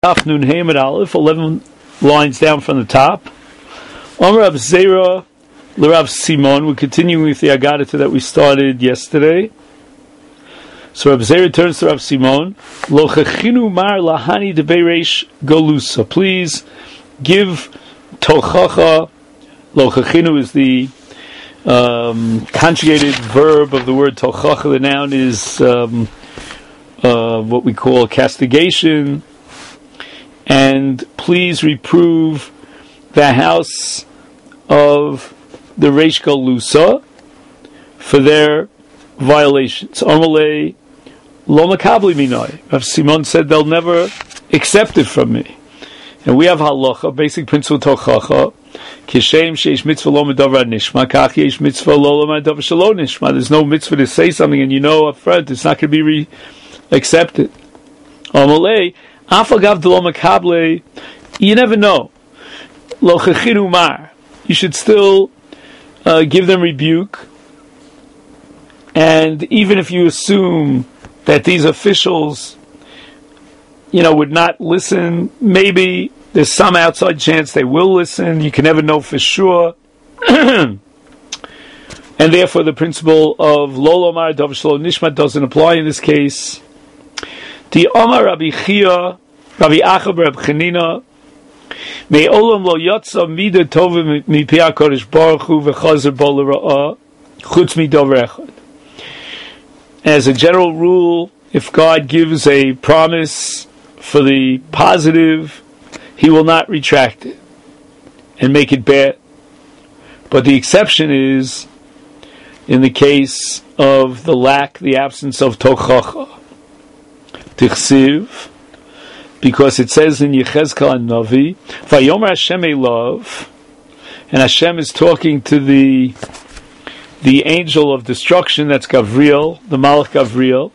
Daf Nun Hamid Aleph, 11 lines down from the top. Amar Rav Zera l'Rav Simon. We're continuing with the Agadata that we started yesterday. So Rav Zera turns to Rav Simon. Lo chechinu mar lahani de beiresh golusa. Please give tochacha. Lo chechinu is the conjugated verb of the word tochacha. The noun is what we call castigation. And please reprove the house of the Reish Galusa for their violations. Amalei lo makabli minoi. Rav Simon said they'll never accept it from me. And we have halacha, basic principle tochacha. Kishem sheish mitzvah lo medavar nishma, kach yesh mitzvah lo medavar shelo nishma. There's no mitzvah to say something, and you know up front it's not going to be accepted. Amalei. You never know. You should still give them rebuke. And even if you assume that these officials, would not listen, maybe there's some outside chance they will listen. You can never know for sure. And therefore the principle of Lo Lomar Dav Shelo Nishma doesn't apply in this case. The Omar Rabbi Chia, Rabbi Achab, Rabbi Chanina, May Olam Lo Yotza Mida Tovim Mipi HaKadosh Baruch Hu V'Chazer Bo L'Ra'ah Chutz Midover Echad. As a general rule, if God gives a promise for the positive, He will not retract it and make it bad. But the exception is in the case of the absence of Tochacha. Tichsiv, because it says in Yechezkel and Navi, Vayomer Hashem Elav, and Hashem is talking to the angel of destruction, that's Gavriel, the Malach Gavriel.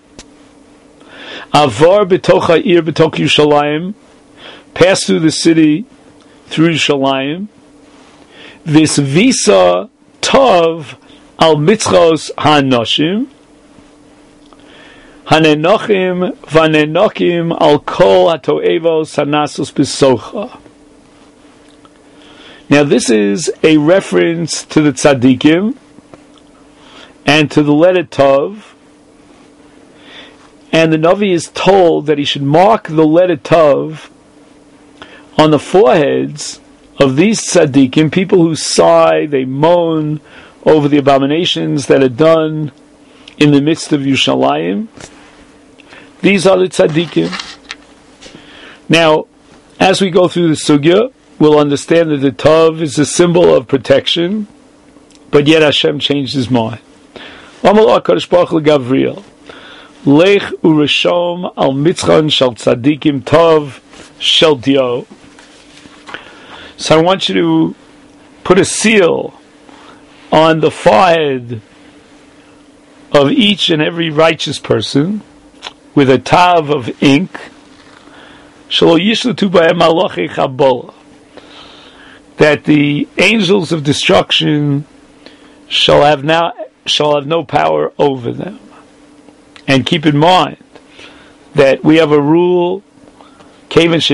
Avar betocha ir betok Yerushalayim, pass through the city, through Yerushalayim. Visvisa tov al mitzchos ha'anoshim, Hanenochim vanenochim al kol hatoevos hanasos b'socha. Now this is a reference to the tzaddikim and to the letter Tov. And the Navi is told that he should mark the letter Tov on the foreheads of these tzaddikim, people who sigh, they moan over the abominations that are done in the midst of Yerushalayim. These are the tzaddikim. Now, as we go through the sugya, we'll understand that the Tov is a symbol of protection, but yet Hashem changed his mind. Amal HaKadosh Baruch Hu Gavriel, Lech ureshom al mitzchan shel tzaddikim Tov shel dio. So I want you to put a seal on the forehead of each and every righteous person with a tav of ink, that the angels of destruction shall have no power over them. And keep in mind that we have a rule, once the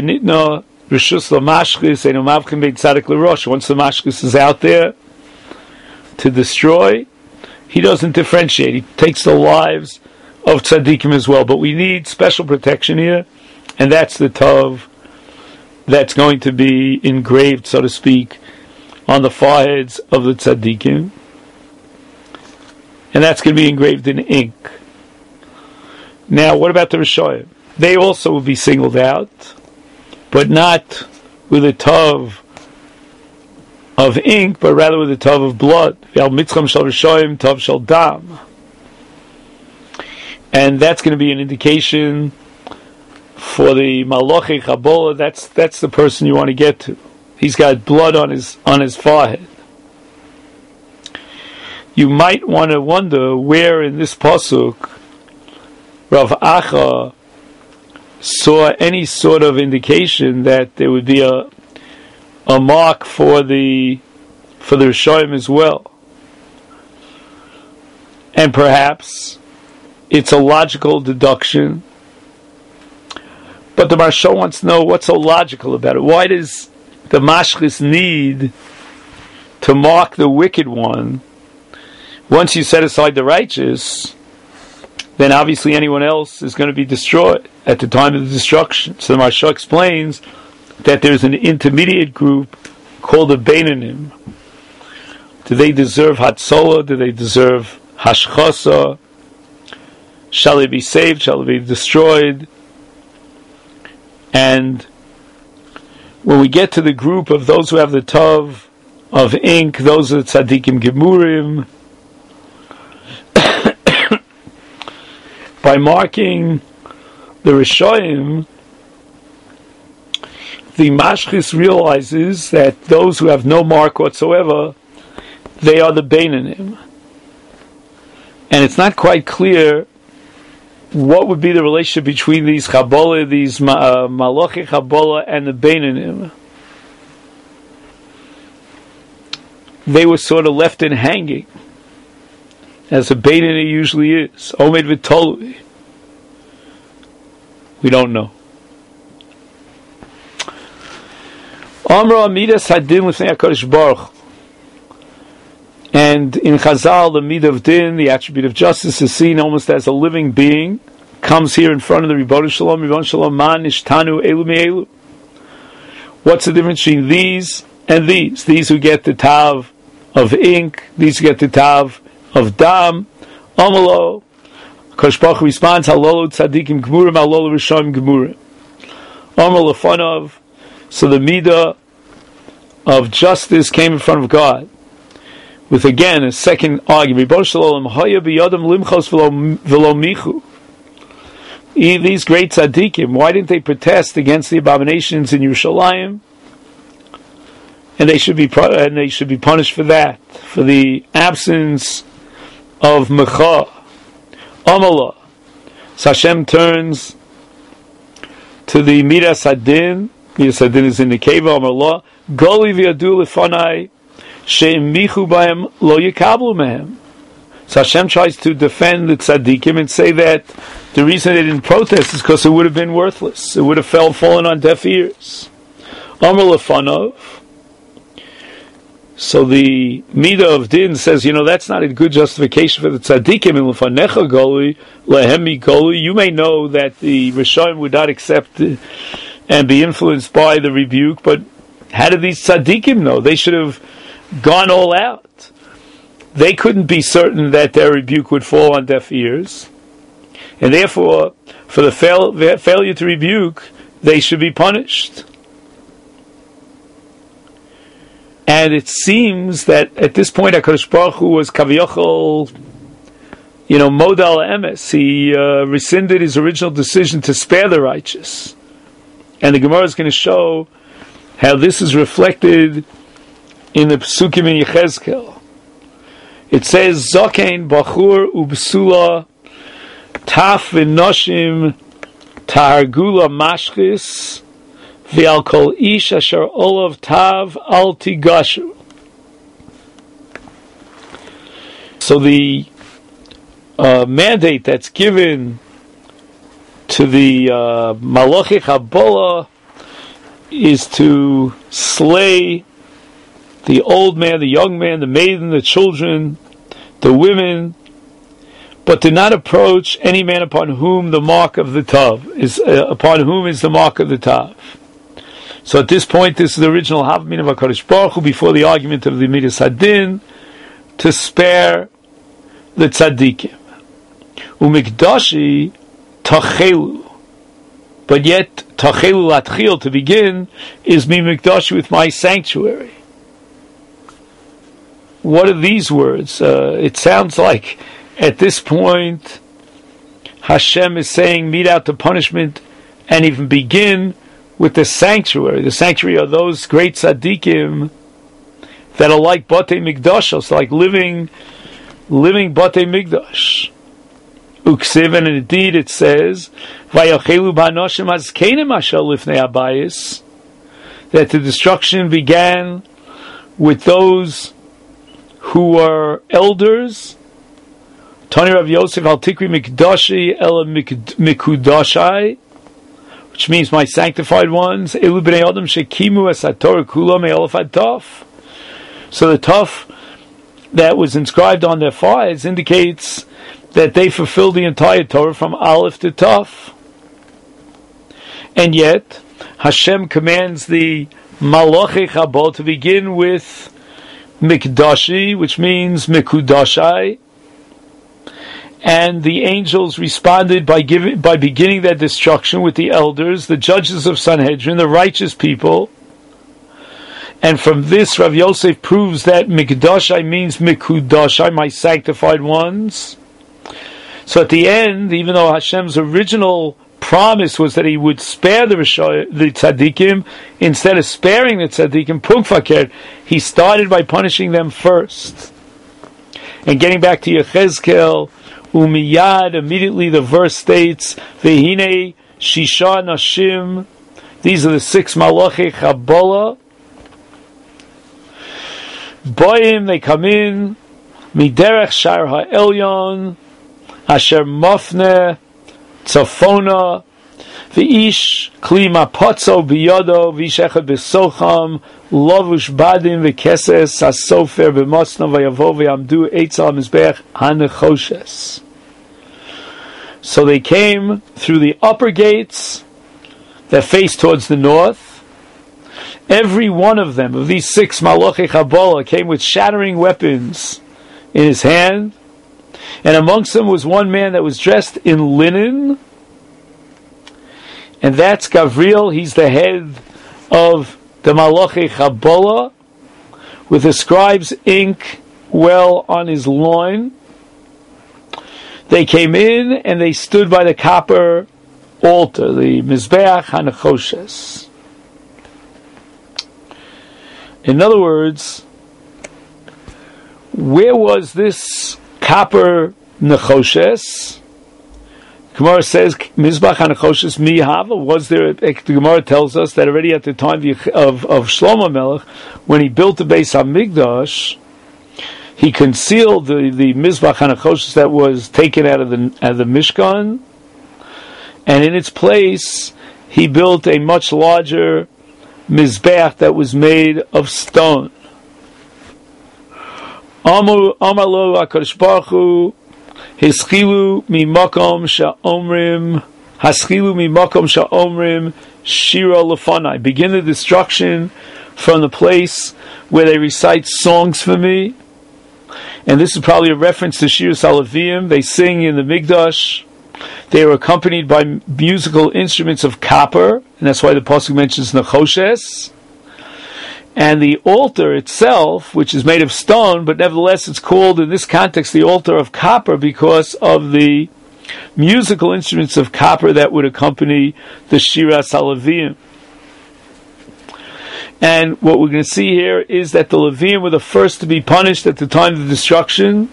mashchis is out there to destroy, he doesn't differentiate. He takes the lives of tzaddikim as well. But we need special protection here, and that's the Tov that's going to be engraved, so to speak, on the foreheads of the tzaddikim. And that's going to be engraved in ink. Now, what about the Rishoyim? They also will be singled out, but not with a Tov of ink, but rather with a Tov of blood. Mitzcham shel Rishoyim, Tov shel dam. And that's going to be an indication for the Malachi Chabola. That's the person you want to get to. He's got blood on his forehead. You might want to wonder where in this pasuk Rav Acha saw any sort of indication that there would be a mark for the Rishoyim as well. And perhaps it's a logical deduction, But the Maharsha wants to know what's so logical about it. Why does the mashchis need to mark the wicked one? Once you set aside the righteous, then obviously anyone else is going to be destroyed at the time of the destruction. So the Maharsha explains that there's an intermediate group called the Beinanim. Do they deserve Hatzolah? Do they deserve Hashchasa? Shall they be saved? Shall they be destroyed? And when we get to the group of those who have the Tov of ink, those are Tzadikim Gemurim, by marking the Rishoyim, the Mashchis realizes that those who have no mark whatsoever, they are the Beinanim. And it's not quite clear what would be the relationship between these Chabolah, these Malachi Chabolah, and the Beinanim. They were sort of left in hanging, as a Beinani usually is. Omed v'tolui. We don't know. Amra Midas Hadin l'fnei HaKadosh Baruch. And in Chazal, the Midah of Din, the attribute of justice, is seen almost as a living being, comes here in front of the Ribono Shalom, Ribono Shalom, Man Ishtanu Elu Me'elu. What's the difference between these and these? These who get the Tav of ink, these who get the Tav of Dam, Amalo. HaKadosh Baruch Hu responds, Halolo Tzadikim Gemurim, Halolo Rishayim Gemurim. Amar Lefanov. So the Midah of justice came in front of God, with again a second argument. These great tzaddikim, why didn't they protest against the abominations in Yerushalayim? And they should be punished for that, for the absence of mecha. Amala. So Hashem turns to the Midas Hadin. Midas Hadin is in the cave of Allah. Goli v'yadu lefanai. So Hashem tries to defend the tzaddikim and say that the reason they didn't protest is because it would have been worthless. It would have fallen on deaf ears. Amar lefanov. So the Midah of Din says, that's not a good justification for the tzaddikim. In lefanecha goli, lehemi goli. You may know that the Rishayim would not accept and be influenced by the rebuke, but how did these tzaddikim know? They should have gone all out. They couldn't be certain that their rebuke would fall on deaf ears, and therefore, for the failure to rebuke, they should be punished. And it seems that at this point, HaKadosh Baruch Hu was Kaviyachol, Modal Emes. He rescinded his original decision to spare the righteous, and the Gemara is going to show how this is reflected in the Pesukim in Yechezkel. It says, Zokein Bachur Ubsula Taf V'Noshim Tahargula Mashchis V'al Kol Ish Asher Olav Tav Al Tigashu. So the mandate that's given to the Malachi Chabolah is to slay the old man, the young man, the maiden, the children, the women, but do not approach any man upon whom the mark of the Tav is, upon whom is the mark of the Tav. So at this point, this is the original Havmin of HaKadosh Baruch Hu before the argument of the Midas Hadin to spare the tzaddikim. Umikdashi tachelu. But yet, tachelu latchil, to begin, is mi mikdashi, with my sanctuary. What are these words? It sounds like at this point Hashem is saying mete out the punishment and even begin with the sanctuary. The sanctuary are those great tzaddikim that are like Batei Mikdash, like living Batei Mikdash. Uksiv, and indeed it says Vayachelu ba'anoshim azkenim asher lifnei habayis, that the destruction began with those who were elders. Tani Rav Yosef al Tikri Mikdashi Ela Mikudashai which means my sanctified ones. Elu b'nei adam shekimu es haTorah kula me'olaf ad taf. So the taf that was inscribed on their foreheads indicates that they fulfilled the entire Torah from Aleph to Taf. And yet, Hashem commands the Malachei Chabal to begin with Mikdashi, which means Mikudashai, and the angels responded by beginning their destruction with the elders, the judges of Sanhedrin, the righteous people. And from this, Rav Yosef proves that Mikdashai means Mikudashai, my sanctified ones. So at the end, even though Hashem's original promise was that He would spare the tzaddikim, instead of sparing the tzaddikim, Punkfaker, He started by punishing them first. And getting back to Yechezkel, Umiyad, immediately the verse states, Vehine Shisha Nashim, these are the 6 Malachei Chabala. Boim, they come in, Miderech Shar HaElyon, Asher Mofne, Tzafona, V'ish Kli Mapotzo Biyado, V'ishechad B'socham, Lovush Badim V'keses, Hasofer B'mosna V'yavo V'yamdu Eitzal Mizbech HaNechoshes. So they came through the upper gates that face towards the north. Every one of them, of these 6 Malachei Chabala, came with shattering weapons in his hand. And amongst them was one man that was dressed in linen. And that's Gavriel. He's the head of the Malachei Chabala, with the scribe's ink well on his loin. They came in and they stood by the copper altar, the Mizbeach HaNechoshes. In other words, where was this copper Nechoshes? Gemara says, Mizbach HaNechoshes mi hava. Was there, the Gemara tells us that already at the time of Shlomo Melech, when he built the Beis HaMikdash, he concealed the Mizbach HaNechoshes that was taken out of the Mishkan, and in its place, he built a much larger Mizbeach that was made of stone. Amar lo HaKadosh Baruch Hu, Haschilu mimakom sha'omrim shira lefanai. Begin the destruction from the place where they recite songs for me. And this is probably a reference to Shir Salavim. They sing in the Mikdash. They are accompanied by musical instruments of copper, and that's why the pasuk mentions Nechoshes. And the altar itself, which is made of stone, but nevertheless it's called in this context the altar of copper because of the musical instruments of copper that would accompany the Shira Salavim. And what we're going to see here is that the Leviim were the first to be punished at the time of the destruction.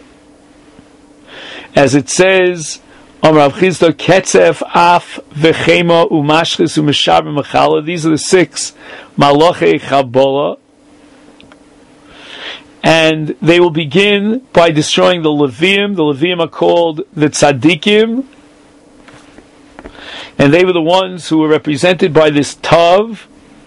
As it says, Amar Rav Chisda, Ketzef, Af, Vechema, Umashchis, Umeshaber, Mechala. These are the 6 Malachei Chabala. And they will begin by destroying the Leviim. The Leviim are called the Tzaddikim. And they were the ones who were represented by this Tav.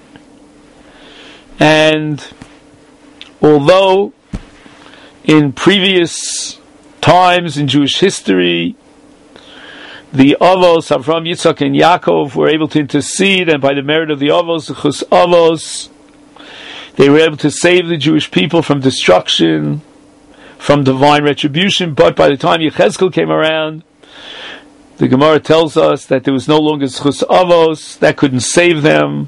And although in previous times in Jewish history, the Avos, Avram, Yitzchak, and Yaakov were able to intercede, and by the merit of the Avos, the Chus Avos, they were able to save the Jewish people from destruction, from divine retribution. But by the time Yechezkel came around, the Gemara tells us that there was no longer Chus Avos, that couldn't save them.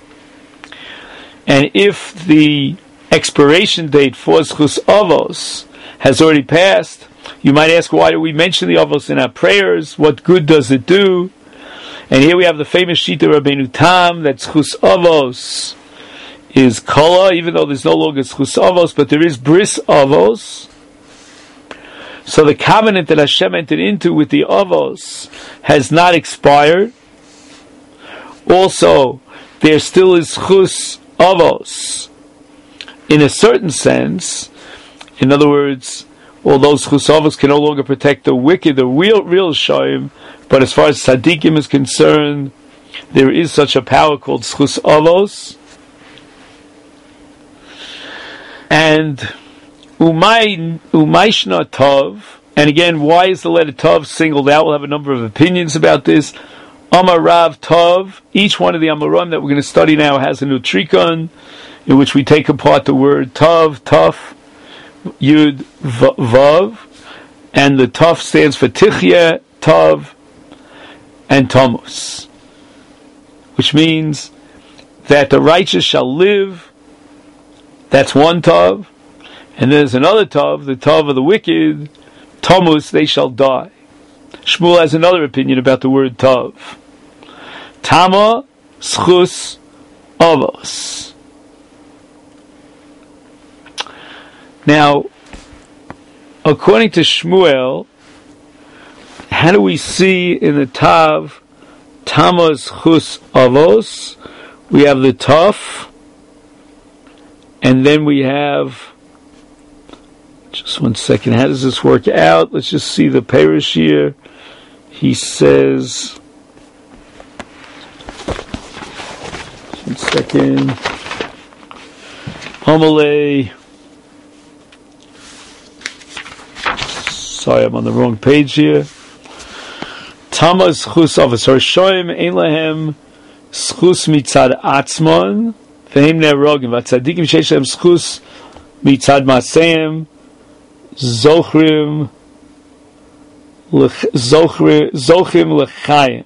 And if the expiration date for Chus Avos has already passed, you might ask, why do we mention the Avos in our prayers? What good does it do? And here we have the famous Shita Rabbeinu Tam, that Chus Avos is Kala, even though there's no longer Chus Avos, but there is Bris Avos. So the covenant that Hashem entered into with the Avos has not expired. Also, there still is Chus Avos in a certain sense. In other words, although Chus Avos can no longer protect the wicked, the real Shoim, but as far as Tzaddikim is concerned, there is such a power called Schus Avos. And Umayshna Tov, and again, why is the letter Tov singled out? We'll have a number of opinions about this. Amar Rav Tov, each one of the Amorim that we're going to study now has a nutrikon, in which we take apart the word Tov, Tuf, Yud, Vav, and the Tov stands for Tichya, Tov, and Tamus, which means that the righteous shall live. That's one Tov. And there's another Tov, the Tov of the wicked, Tamus, they shall die. Shmuel has another opinion about the word Tov. Tama, Schus, Avos. Now, according to Shmuel, how do we see in the Tav, Tama, Schus, Avos? We have the Tov, and then we have, just one second, how does this work out? Let's just see the Parish here. He says, one second, Homile, sorry, I'm on the wrong page here. Tamas Schus Avos, Harshoim Ein Lahem Schus Mitzad Atzmon, Vehem Nerogim, Vatzadikim Sheish Lahem Schus Mitzad Maseim, Zochim L'Chayim.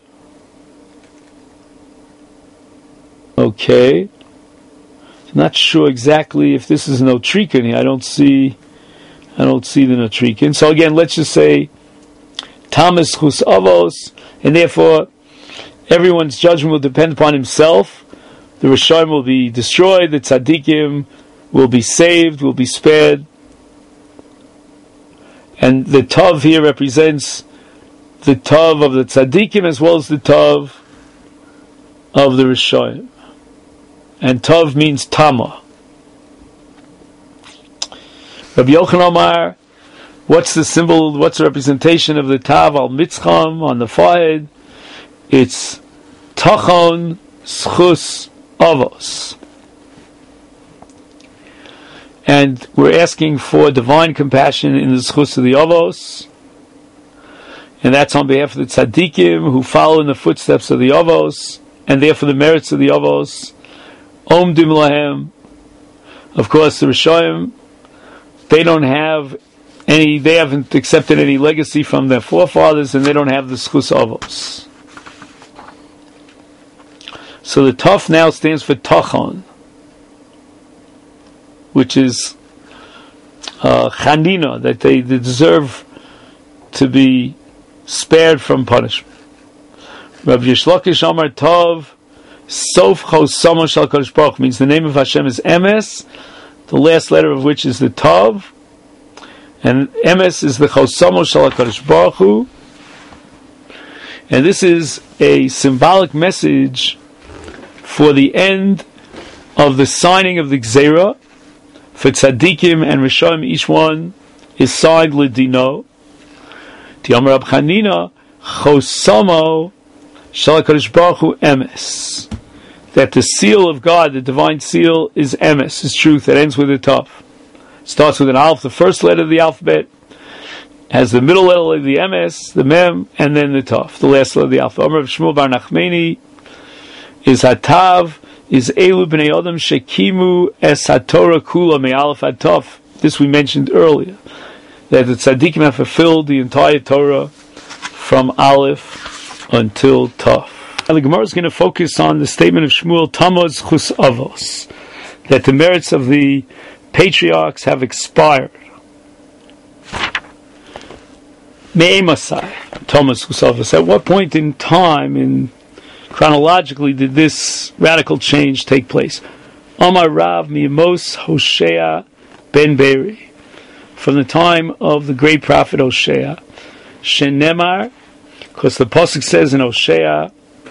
Okay. I'm not sure exactly if this is an Otrikin here. I don't see the Notrikin. So again, let's just say Tamas Chus Avos, and therefore everyone's judgment will depend upon himself. The Rishayim will be destroyed, the Tzaddikim will be saved, will be spared. And the Tov here represents the Tov of the Tzaddikim as well as the Tov of the Rishayim. And Tov means Tama. Rabbi Yochanan Omar, what's the symbol, what's the representation of the Tav al Mitzcham on the forehead? It's Tachon Schus Avos. And we're asking for divine compassion in the Schus of the Avos. And that's on behalf of the Tzaddikim who follow in the footsteps of the Avos, and therefore the merits of the Avos. Omdim Lahem. Of course, the Rishayim, they haven't accepted any legacy from their forefathers, and they don't have the Schus Avos. So the Tov now stands for Tachon, which is Chanina, that they deserve to be spared from punishment. Rabbi Yishlakish Amar Tov, Sof Chosama Shal Kadosh Baruch, means the name of Hashem is Emes, the last letter of which is the Tov, and Emes is the Chosama Shal Kadosh Baruch Hu. And this is a symbolic message for the end of the signing of the Gzeira. For Tzaddikim and Rishayim, each one is signed L'Dino. T'yamar Rab Chanina, Chosamo Shal HaKadosh Baruch Hu Emes. That the seal of God, the divine seal, is Emes, is truth. It ends with a Tav. Starts with an Aleph, the first letter of the alphabet, has the middle letter of the Emes, the Mem, and then the Tav, the last letter of the alphabet. Amar Rav Shmuel Bar Nachmani is Hatav, is Elu B'nei Adam Shekimu Es HaTorah Kula Me Aleph HaTav. This we mentioned earlier, that the Tzaddikim have fulfilled the entire Torah from Aleph until Tav. And the Gemara is going to focus on the statement of Shmuel, Tammuz Chus Avos, that the merits of the patriarchs have expired. Me'emasai, Tammuz Chus Avos. At what point in time, chronologically, did this radical change take place? Amar Rav Mi'emos Hoshea ben Beiri, from the time of the great prophet Hoshea. Shenemar, because the pasuk says in Hoshea,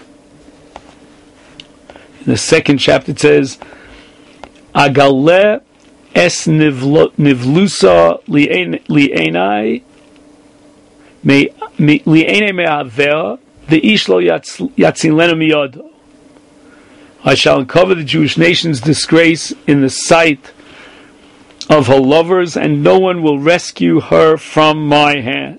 in the second chapter it says, Agaleh es nivlusa li'enai me'aver the ish lo yatzilenu miyado. I shall uncover the Jewish nation's disgrace in the sight of her lovers, and no one will rescue her from my hand.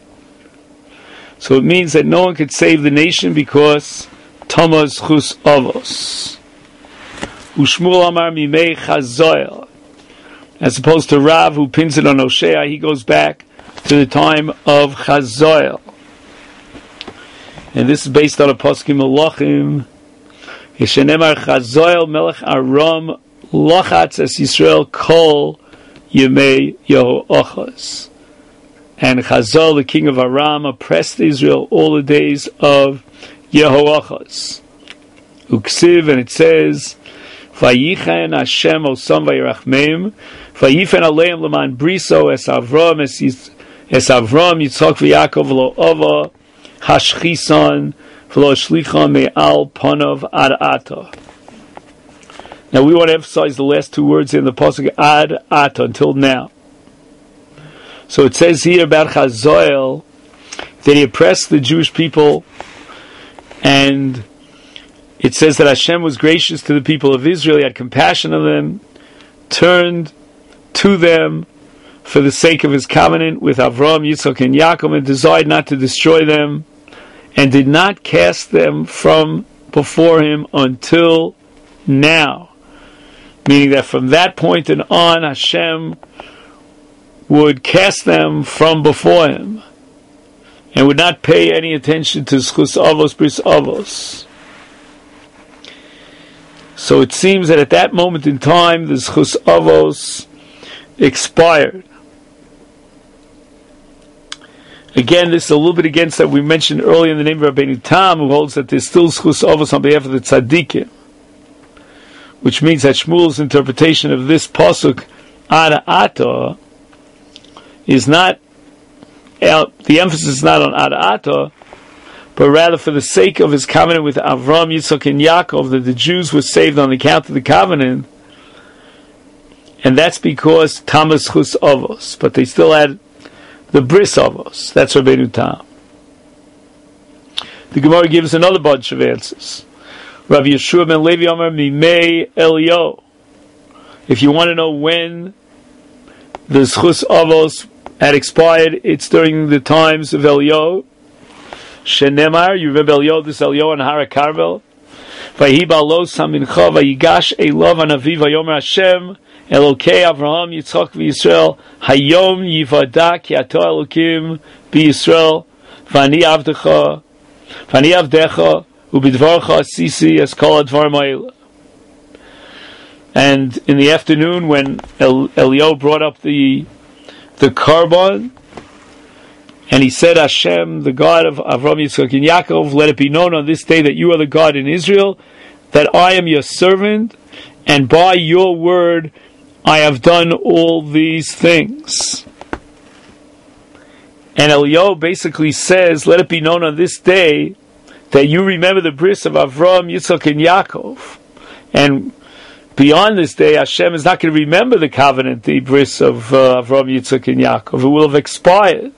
So it means that no one could save the nation because Tama Zchus Avos. Ushmuel Amar Mimei Chazoel. As opposed to Rav, who pins it on Hosea, he goes back to the time of Chazoel. And this is based on a Pasuk in Melachim. Yeshenemar Chazoel Melech Aram Lochatz Es Yisrael Kol Yemei Yehoachaz. And Chazoel, the king of Aram, oppressed Israel all the days of Yehoachaz. Uksiv, and it says, Vayichen Hashem Osam Vayirachmeim, Vayifen Aleim Leman Briso Es Avram Yitzchak V'Yakov Lo Ova Hashchisan V'Lo Shlichon Me'al Panov Ad Ata. Now we want to emphasize the last two words in the pasuk Ad Ata, until now. So it says here about Chazoel that he oppressed the Jewish people, and it says that Hashem was gracious to the people of Israel, he had compassion on them, turned to them for the sake of his covenant with Avraham, Yitzchak, and Yaakov, and desired not to destroy them, and did not cast them from before him until now. Meaning that from that point and on, Hashem would cast them from before him and would not pay any attention to Zchus Avos Bris Avos. So it seems that at that moment in time, the Zchus Avos expired. Again, this is a little bit against that we mentioned earlier in the name of Rabbeinu Tam, who holds that there's still Zchus Avos on behalf of the Tzaddikim, which means that Shmuel's interpretation of this pasuk Ad Ata is not, the emphasis is not on Ad Ata, but rather for the sake of his covenant with Avram, Yitzchak, and Yaakov, that the Jews were saved on account of the covenant, and that's because Tamas Chus Avos, but they still had the Bris Avos. That's Rabbeinu Tam. The Gemara gives another bunch of answers. Rabbi Yeshua ben Levi Amar Mimei Elio. If you want to know when the Zchus Avos had expired, it's during the times of Elio. Shenemar, you remember Elio, this Elio on Har HaKarmel? Vayihi ba'alo samincha vayigash elav hanavi vayomer Hashem Elokei Avraham Yitzchak v'Yisrael hayom yivada ki ato Elokim b'Yisrael v'ani avdecha ubidvarcha asisi es kol advarim ha'ela. And in the afternoon, when Elio brought up the Karban, and he said, Hashem, the God of Avraham, Yitzchak, and Yaakov, let it be known on this day that you are the God in Israel, that I am your servant, and by your word I have done all these things. And Elio basically says, let it be known on this day that you remember the bris of Avraham, Yitzchak, and Yaakov. And beyond this day, Hashem is not going to remember the covenant, the bris of Avraham, Yitzchak, and Yaakov. It will have expired.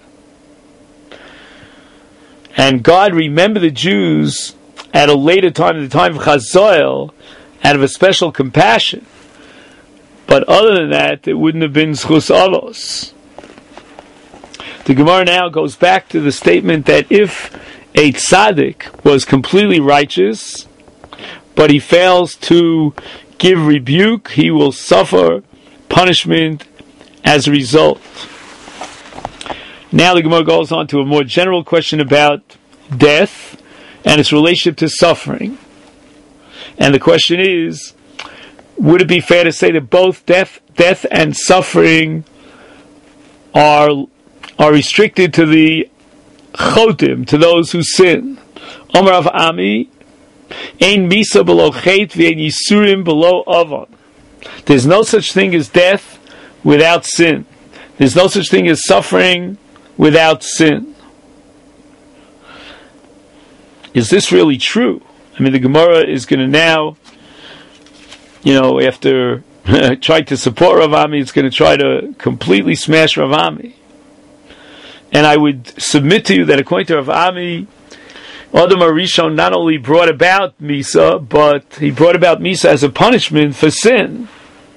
And God remembered the Jews at a later time, at the time of Chazoel, out of a special compassion. But other than that, it wouldn't have been Zchus Avos. The Gemara now goes back to the statement that if a tzaddik was completely righteous, but he fails to give rebuke, he will suffer punishment as a result. Now the Gemara goes on to a more general question about death and its relationship to suffering. And the question is, would it be fair to say that both death and suffering are restricted to the chotim, to those who sin? Omer Av Ami, ein misa below chet v'ein yisurim below avon. There's no such thing as death without sin. There's no such thing as suffering without sin. Is this really true? I mean, the Gemara is going to now, after try to support Rav Ami, it's going to try to completely smash Rav Ami. And I would submit to you that according to Rav Ami, Adam HaRishon not only brought about Misa, but he brought about Misa as a punishment for sin.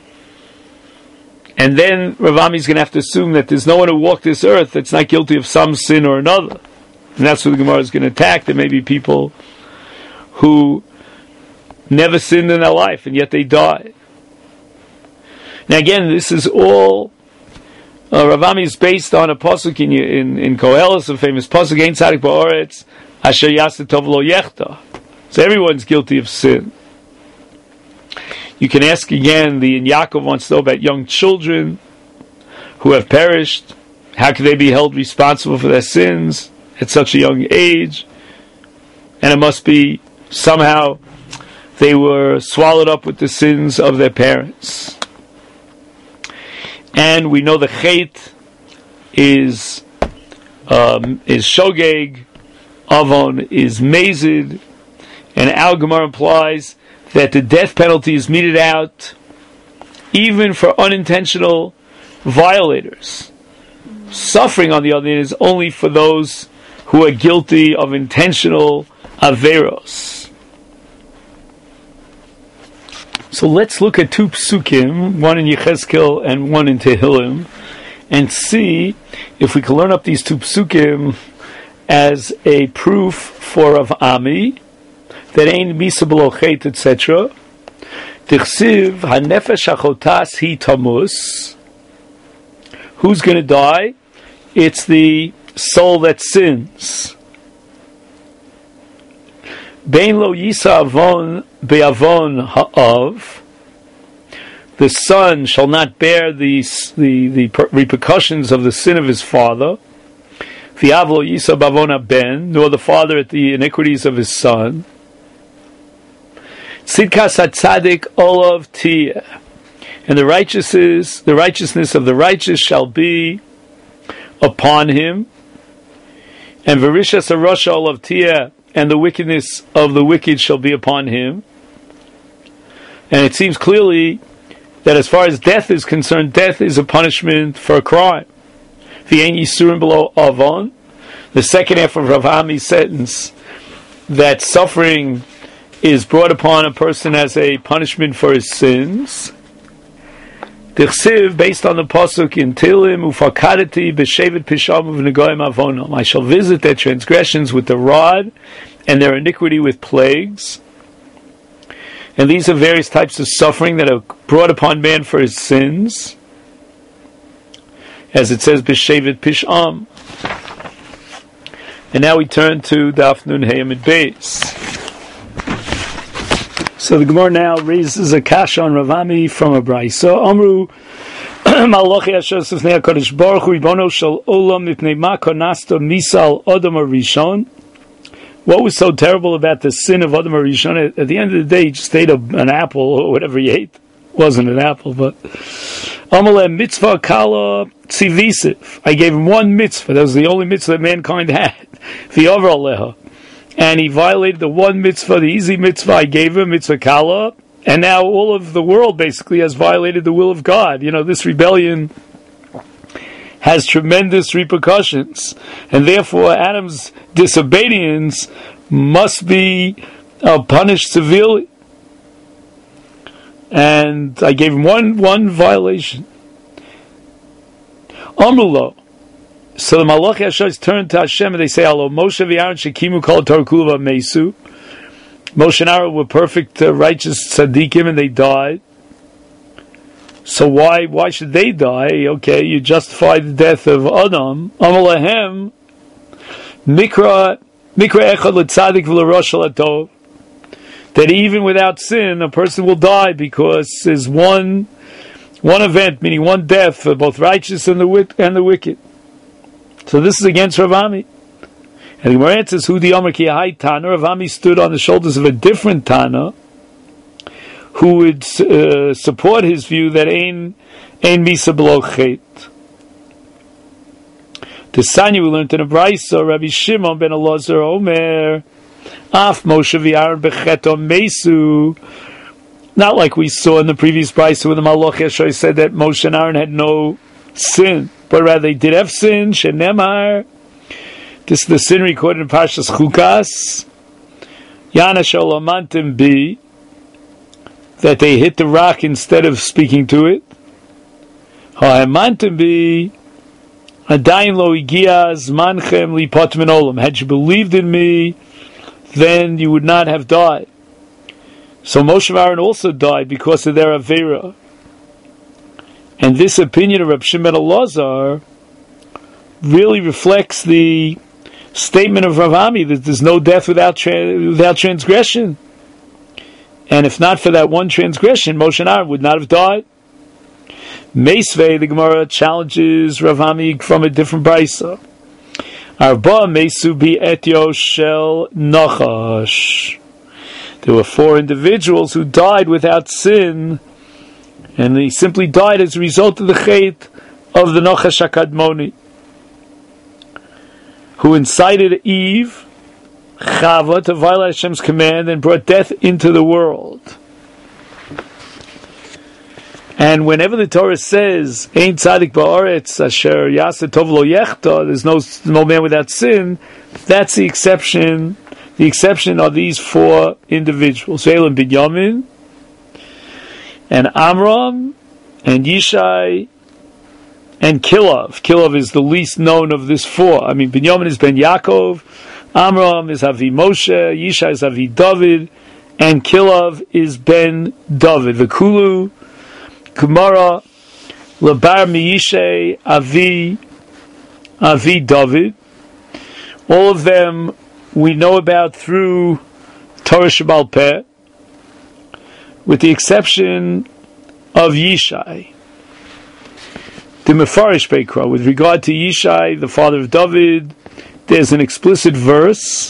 And then Rav Ami is going to have to assume that there's no one who walked this earth that's not guilty of some sin or another. And that's what the Gemara is going to attack. There may be people who never sinned in their life, and yet they died. Now again, this is all... Rav Ami is based on a pasuk in Koheles, a famous pasuk, Ein Tzadik Ba'oretz, Asher Yaseh Tov Lo Yechta. So everyone's guilty of sin. You can ask again, the Yaakov wants to know about young children who have perished. How can they be held responsible for their sins at such a young age? And it must be somehow they were swallowed up with the sins of their parents. And we know the Chet is Shogeg, Avon is Mazid, and Al Gemara implies that the death penalty is meted out even for unintentional violators. Suffering, on the other hand, is only for those who are guilty of intentional averos. So let's look at two psukim, one in Yechezkel and one in Tehillim, and see if we can learn up these two psukim as a proof for Rav Ami that ain't misa b'lo chet, etc. Tichsiv hanefesh hachotas hi tamus. Who's going to die? It's the soul that sins. Bein lo yisa avon be'avon ha'av. The son shall not bear the repercussions of the sin of his father. V'av lo yisa b'avon ha'ben, nor the father at the iniquities of his son. Tzidkas hatzadik olav tiyeh. And the righteousness of the righteous shall be upon him. And Verishas HaRasha olav tiyeh, and the wickedness of the wicked shall be upon him. And it seems clearly that as far as death is concerned, death is a punishment for a crime. V'yein yisurim below avon. The second half of Rav Ami's sentence, that suffering is brought upon a person as a punishment for his sins. Dichsiv, based on the pasuk in Tehillim, ufakadati b'shevet pisham uv'negoyim avonom. I shall visit their transgressions with the rod, and their iniquity with plagues. And these are various types of suffering that are brought upon man for his sins, as it says b'shevet pisham. And now we turn to Daf Nun Hey Amid Beis. So the Gemara now raises a kasha on Rav Ami from a brayso. Amru Malachi Asher Sifnei HaKadosh Baruch Hu Ribono Shel Olam Mipnei Ma Konasta Misal Adam HaRishon. What was so terrible about the sin of Adam HaRishon? At the end of the day, he just ate an apple or whatever he ate. It wasn't an apple, but Amaleh Mitzvah Kala Tzivisiv. I gave him one mitzvah. That was the only mitzvah that mankind had. V'yover Aleha. And he violated the one mitzvah, the easy mitzvah I gave him, mitzvah kala, and now all of the world basically has violated the will of God. You know, this rebellion has tremendous repercussions, and therefore Adam's disobedience must be punished severely. And I gave him one violation. Amrulo. So the Malachi Hashais turn to Hashem and they say, "Alo Moshe v'Aaron shekimu kol Torah kula v'meisu." Moshe and Aaron were perfect, righteous tzaddikim, and they died. So why should they die? Okay, you justify the death of Adam. Amalahem mikra echad l'tzadik v'l'rosh l'tov. That even without sin, a person will die because there's one event, meaning one death for both righteous and the wicked. So this is against Rav Ami. And the Gemara answers, who the Omer ki Hai Tana. Rav Ami stood on the shoulders of a different Tana who would support his view that ein misa b'lo chet. The Sanya we learned in a brayso, Rabbi Shimon ben Elazar Omer, Af Moshe v'Aaron becheto mesu. Not like we saw in the previous brayso where the Malachi Hashai said that Moshe and Aaron had no sin, but rather they did have sin. Shenemar This is the sin recorded in Parshas Chukas. Yana Sholamantim B, that they hit the rock instead of speaking to it. Ha'emantim B, Adayin lo igia zmanchem lipot min olam. Had you believed in me, then you would not have died. So Moshe and Aaron also died because of their Avera. And this opinion of Reb Shimon ben Elazar really reflects the statement of Rav Ami that there's no death without transgression. And if not for that one transgression, Moshe and Aaron would not have died. Meisvei, the Gemara challenges Rav Ami from a different brisa. Arba Meisu bi etyo shel Nachash. There were 4 individuals who died without sin, and they simply died as a result of the chait of the Nachash HaKadmoni, who incited Eve, Chava, to violate Hashem's command and brought death into the world. And whenever the Torah says, Ein tzadik ba'aretz asher yaseh tov lo yechta, there's no man without sin, that's the exception. The exception are these 4 individuals, Elam Binyamin, and Amram, and Yishai, and Kilov. Kilov is the least known of this 4. I mean, Binyamin is Ben Yaakov, Amram is Avi Moshe, Yishai is Avi David, and Kilov is Ben David. V'kulu, Gemara, Labar Miyishay, Avi David. All of them we know about through Torah Shebaal Peh, with the exception of Yishai. The Mefarish Beikra, with regard to Yishai, the father of David, there's an explicit verse,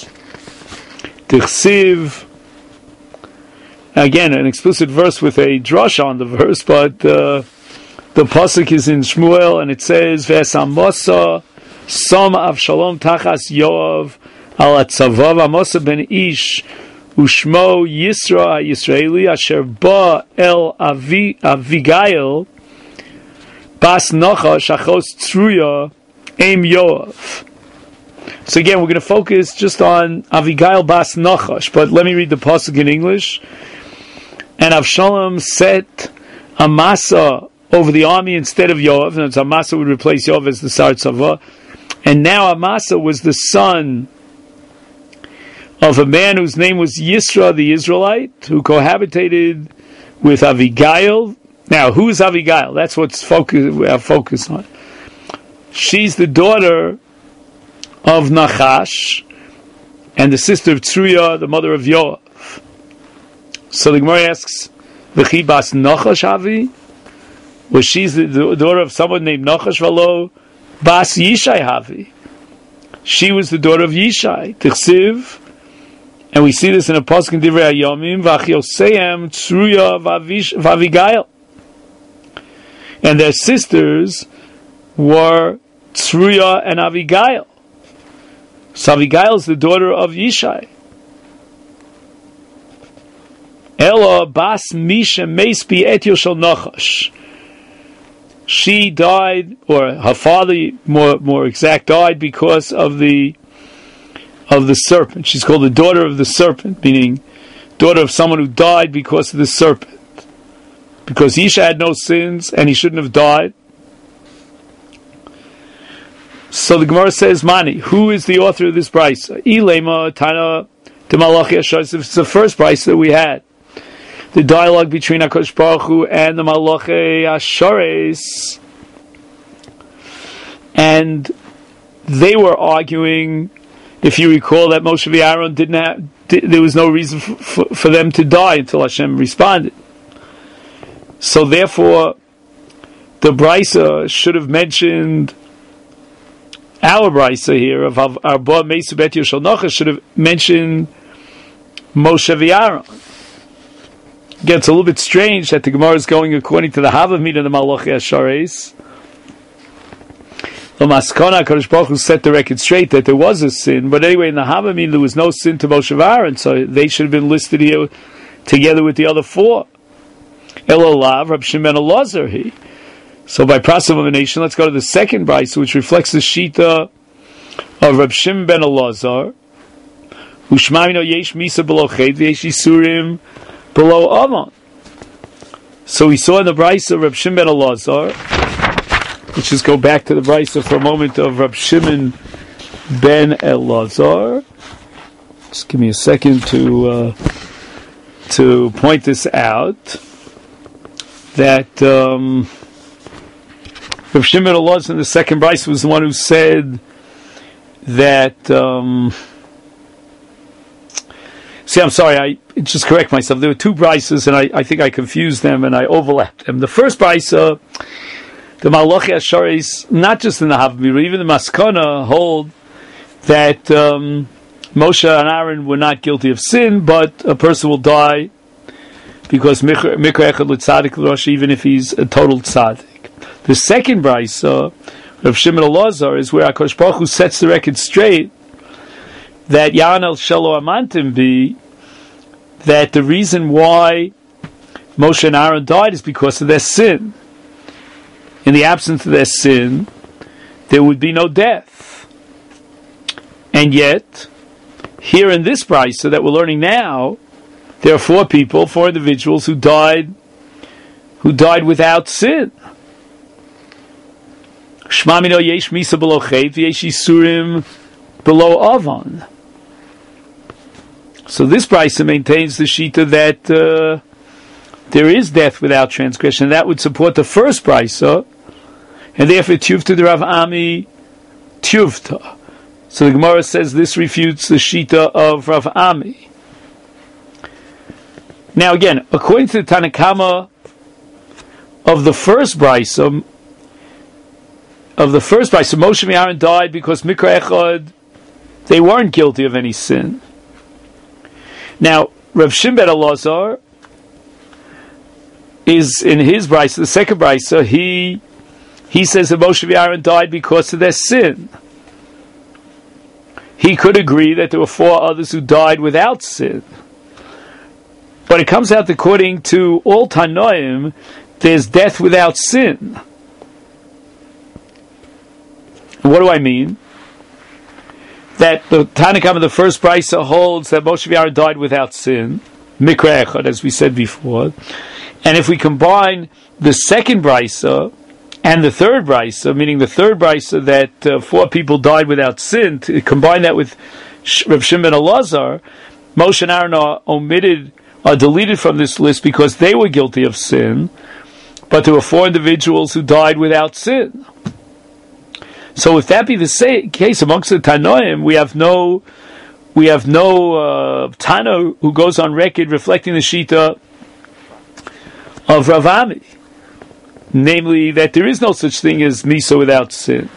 Tichsiv, again, an explicit verse with a drush on the verse, but the pasuk is in Shmuel, and it says, V'esamosa som Avshalom tachas Yoav al atzavav Amosa ben Ish ushmo Yisra Yisraeli asher ba el Avigail bas Nachash achos Tzruya aim Yoav. So again, we're going to focus just on Avigail bas Nachash, but let me read the pasuk in English. And Avshalom set Amasa over the army instead of Yoav, and Amasa would replace Yoav as the Sar Tzava. And now Amasa was the son of a man whose name was Yisra the Israelite, who cohabitated with Avigail. Now, who is Avigail? That's what's focus on. She's the daughter of Nachash and the sister of Tzruya, the mother of Yoav. So the Gemara asks, V'chi bas Nachash Avi? Was she the daughter of someone named Nachash Valo? Bas Yishai Havi. She was the daughter of Yishai. Tichsiv. And we see this in a pasuk in Divrei Hayomim, V'achyoseim Tzruya v'Avigail. And their sisters were Tzruya and Avigail. So Avigail is the daughter of Yishai. Ela bas Misha Meisbi etyo shel Nachash. She died, or her father, more exact, died because of the serpent. She's called the daughter of the serpent, meaning daughter of someone who died because of the serpent. Because Yisha had no sins and he shouldn't have died. So the Gemara says, Mani, who is the author of this brisa? Ilema Tana de Malachi Asharis. It's the first brisa that we had. The dialogue between HaKadosh Baruch Hu and the Malachi Asharis. And they were arguing, if you recall, that Moshe and Aaron there was no reason for them to die until Hashem responded. So therefore, the brisa should have mentioned, our brisa here of Arba Meisu Bet Yoshel Nachash should have mentioned Moshe and Aaron. Again, it's a little bit strange that the Gemara is going according to the Havamid of the Malachi Asharis. The Maskona HaKadosh Baruch Hu set the record straight that there was a sin, but anyway, in the Havamid there was no sin to Moshe and Aaron, so they should have been listed here together with the other 4. Elolav, Reb Shimon ben Elazar he. So by process of elimination, let's go to the second brisa, which reflects the shita of Reb Shimon ben Elazar, Ushmamino yesh misa below chet v'yesh isurim below avon. So we saw in the brisa of Reb Shimon ben Elazar. Let's just go back to the brisa for a moment of Reb Shimon ben Elazar. Just give me a second to point this out. That Reb Shimon ben Elazar in the second brisa was the one who said that. I'm sorry. I just correct myself. There were two brises, and I think I confused them and I overlapped them. The first brisa, the Malachi Asharis, not just in the Havamira, even the Maskana hold that Moshe and Aaron were not guilty of sin, but a person will die because Mikra Echad L'Tzadik L'Rosh, even if he's a total tzaddik. The second brisa of Shimon Elazar is where HaKadosh Baruch Hu sets the record straight that Yanel Shelo Amantim be that the reason why Moshe and Aaron died is because of their sin. In the absence of their sin, there would be no death. And yet, here in this brisa that we're learning now, there are four individuals who died without sin. Shmamino yesh misa below chet v'yesh isurim below avon. So this brisa maintains the shita that there is death without transgression. That would support the first brisa, and therefore tiyuvta the Rav Ami tiyuvta. So the Gemara says this refutes the shita of Rav Ami. Now again, according to the Tanakama of the first brisa, Moshe and Aaron died because Mikra Echad, they weren't guilty of any sin. Now, Rav Shimon ben Elazar is in his brisa, the second brisa, he says that Moshe and Aaron died because of their sin. He could agree that there were four others who died without sin. But it comes out according to all Tanoim, there's death without sin. What do I mean? That the Tanakam of the first brisa holds that Moshe and Aaron died without sin, Mikra Echad, as we said before. And if we combine the second brisa and the third brisa, meaning the third brisa that four people died without sin, to combine that with Rav Shimon ben Elazar, Moshe and Aaron are deleted from this list because they were guilty of sin, but there were four individuals who died without sin. So if that be the case amongst the Tanoim, we have no Tano who goes on record reflecting the shita of Rav Ami, namely that there is no such thing as Misa without sin.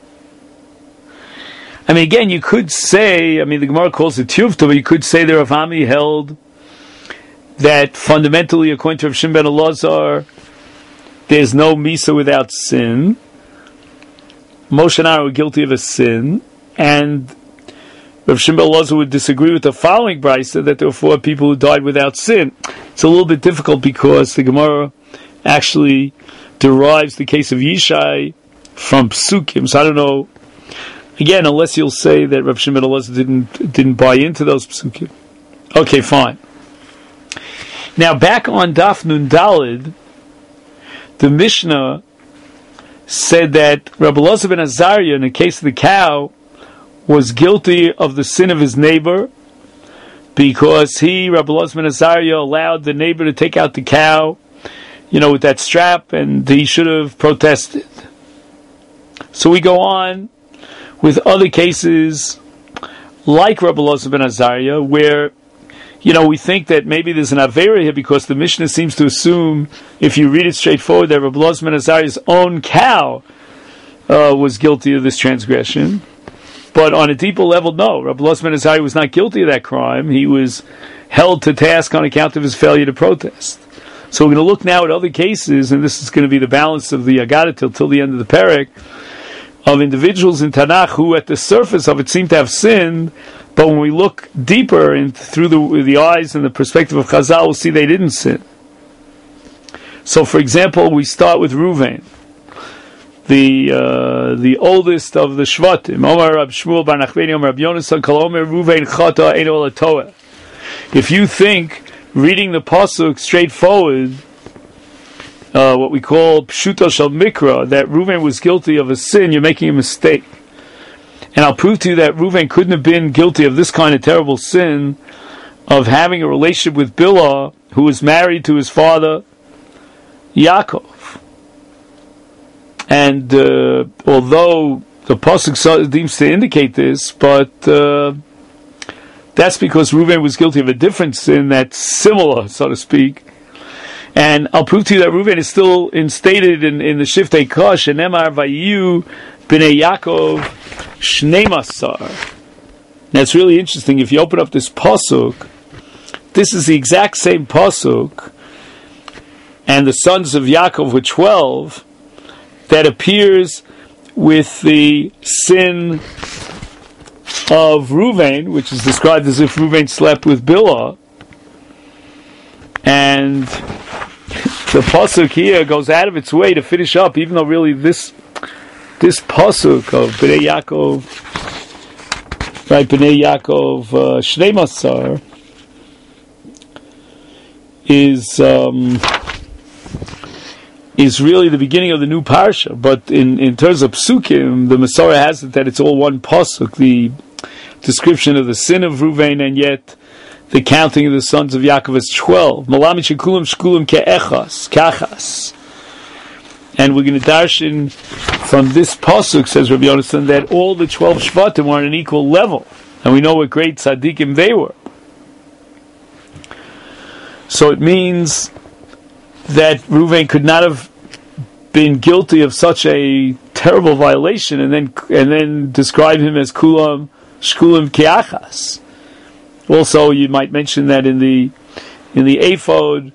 I mean, again, you could say, the Gemara calls it Tiyuvta, but you could say that Rav Ami held that fundamentally, according to Rav Shimon ben Elazar, there's no Misa without sin. Moshe and Aaron were guilty of a sin, and Rav Shimon ben Elazar would disagree with the following brisa that there were four people who died without sin. It's a little bit difficult because the Gemara actually derives the case of Yishai from Psukim. So I don't know. Again, unless you'll say that Rav Shimon ben Elazar didn't buy into those Psukim. Okay, fine. Now back on Daf Nun Dalid, the Mishnah said that Rabbi Elazar ben Azariah, in the case of the cow, was guilty of the sin of his neighbor because Rabbi Elazar ben Azariah, allowed the neighbor to take out the cow, with that strap, and he should have protested. So we go on with other cases like Rabbi Elazar ben Azariah, where we think that maybe there's an Avera here because the Mishnah seems to assume, if you read it straightforward, that Rabbi Elazar ben Azariah's own cow was guilty of this transgression. But on a deeper level, no. Rabbi Elazar ben Azariah was not guilty of that crime. He was held to task on account of his failure to protest. So we're going to look now at other cases, and this is going to be the balance of the Agadah till the end of the Perek, of individuals in Tanakh who at the surface of it seem to have sinned, but when we look deeper and through the eyes and the perspective of Chazal, we'll see they didn't sin. So, for example, we start with Reuven. the oldest of the Shvatim. Omar Rab Shmuel Bar Nachmani Omar Rab Yonasan Kol Omer Ruvain Chata Eino Latoah. If you think reading the pasuk straightforward, what we call Pshuto Shel Mikra, that Ruvain was guilty of a sin, you're making a mistake. And I'll prove to you that Ruvain couldn't have been guilty of this kind of terrible sin of having a relationship with Bilhah, who was married to his father Yaakov. And although the pasuk seems to indicate this, but that's because Reuven was guilty of a different sin that's similar, so to speak. And I'll prove to you that Reuven is still instated in the Shiftei Kosh, and Emar Vayu Bnei Yaakov Shnei Masar. Now it's really interesting, if you open up this pasuk, this is the exact same pasuk, and the sons of Yaakov were 12, that appears with the sin of Reuven, which is described as if Reuven slept with Bilhah. And the pasuk here goes out of its way to finish up, even though really this pasuk of Bnei Yaakov, right, Bnei Yaakov Shnei Masar, is really the beginning of the new parsha. But in terms of psukim, the Masorah has it that it's all one pasuk, the description of the sin of Reuven, and yet the counting of the sons of Yaakov is 12. Malamid shekulam shkulim kachas. And we're going to darshan from this pasuk, says Rabbi Yonasan, that all the 12 shvatim were on an equal level, and we know what great tzaddikim they were. So it means that Reuven could not have been guilty of such a terrible violation, and then describe him as kulam shkulim kiachas. Also, you might mention that in the ephod,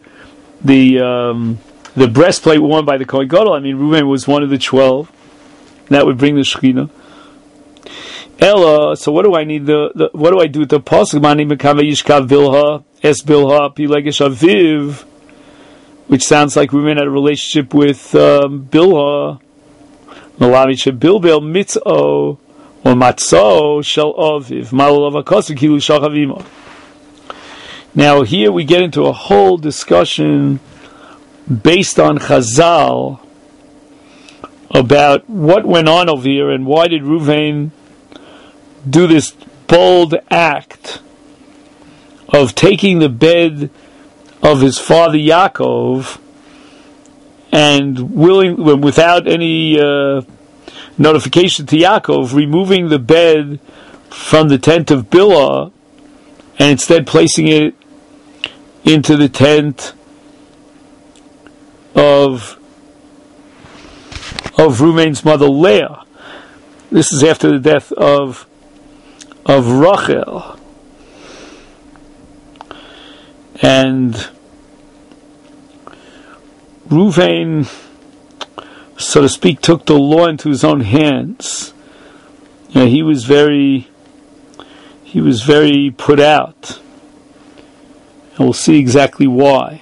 the breastplate worn by the Kohen Gadol, I mean, Reuven was one of the 12. That would bring the Shekhinah. Ella, so what do I need? What do I do with the pasuk? Mani mekava yishkav Bilhah es Bilhah pilegesh aviv, which sounds like Reuven had a relationship with Bilhah. Malavi shebilbel mitzo or matzo shel aviv malolav hakosu kilu shachavimo. Now here we get into a whole discussion based on Chazal about what went on over here and why did Reuven do this bold act of taking the bed of his father Yaakov and without any notification to Yaakov, removing the bed from the tent of Bilhah and instead placing it into the tent of Reuven's mother Leah. This is after the death of Rachel. And Reuven, so to speak, took the law into his own hands. You know, he was very put out. And we'll see exactly why.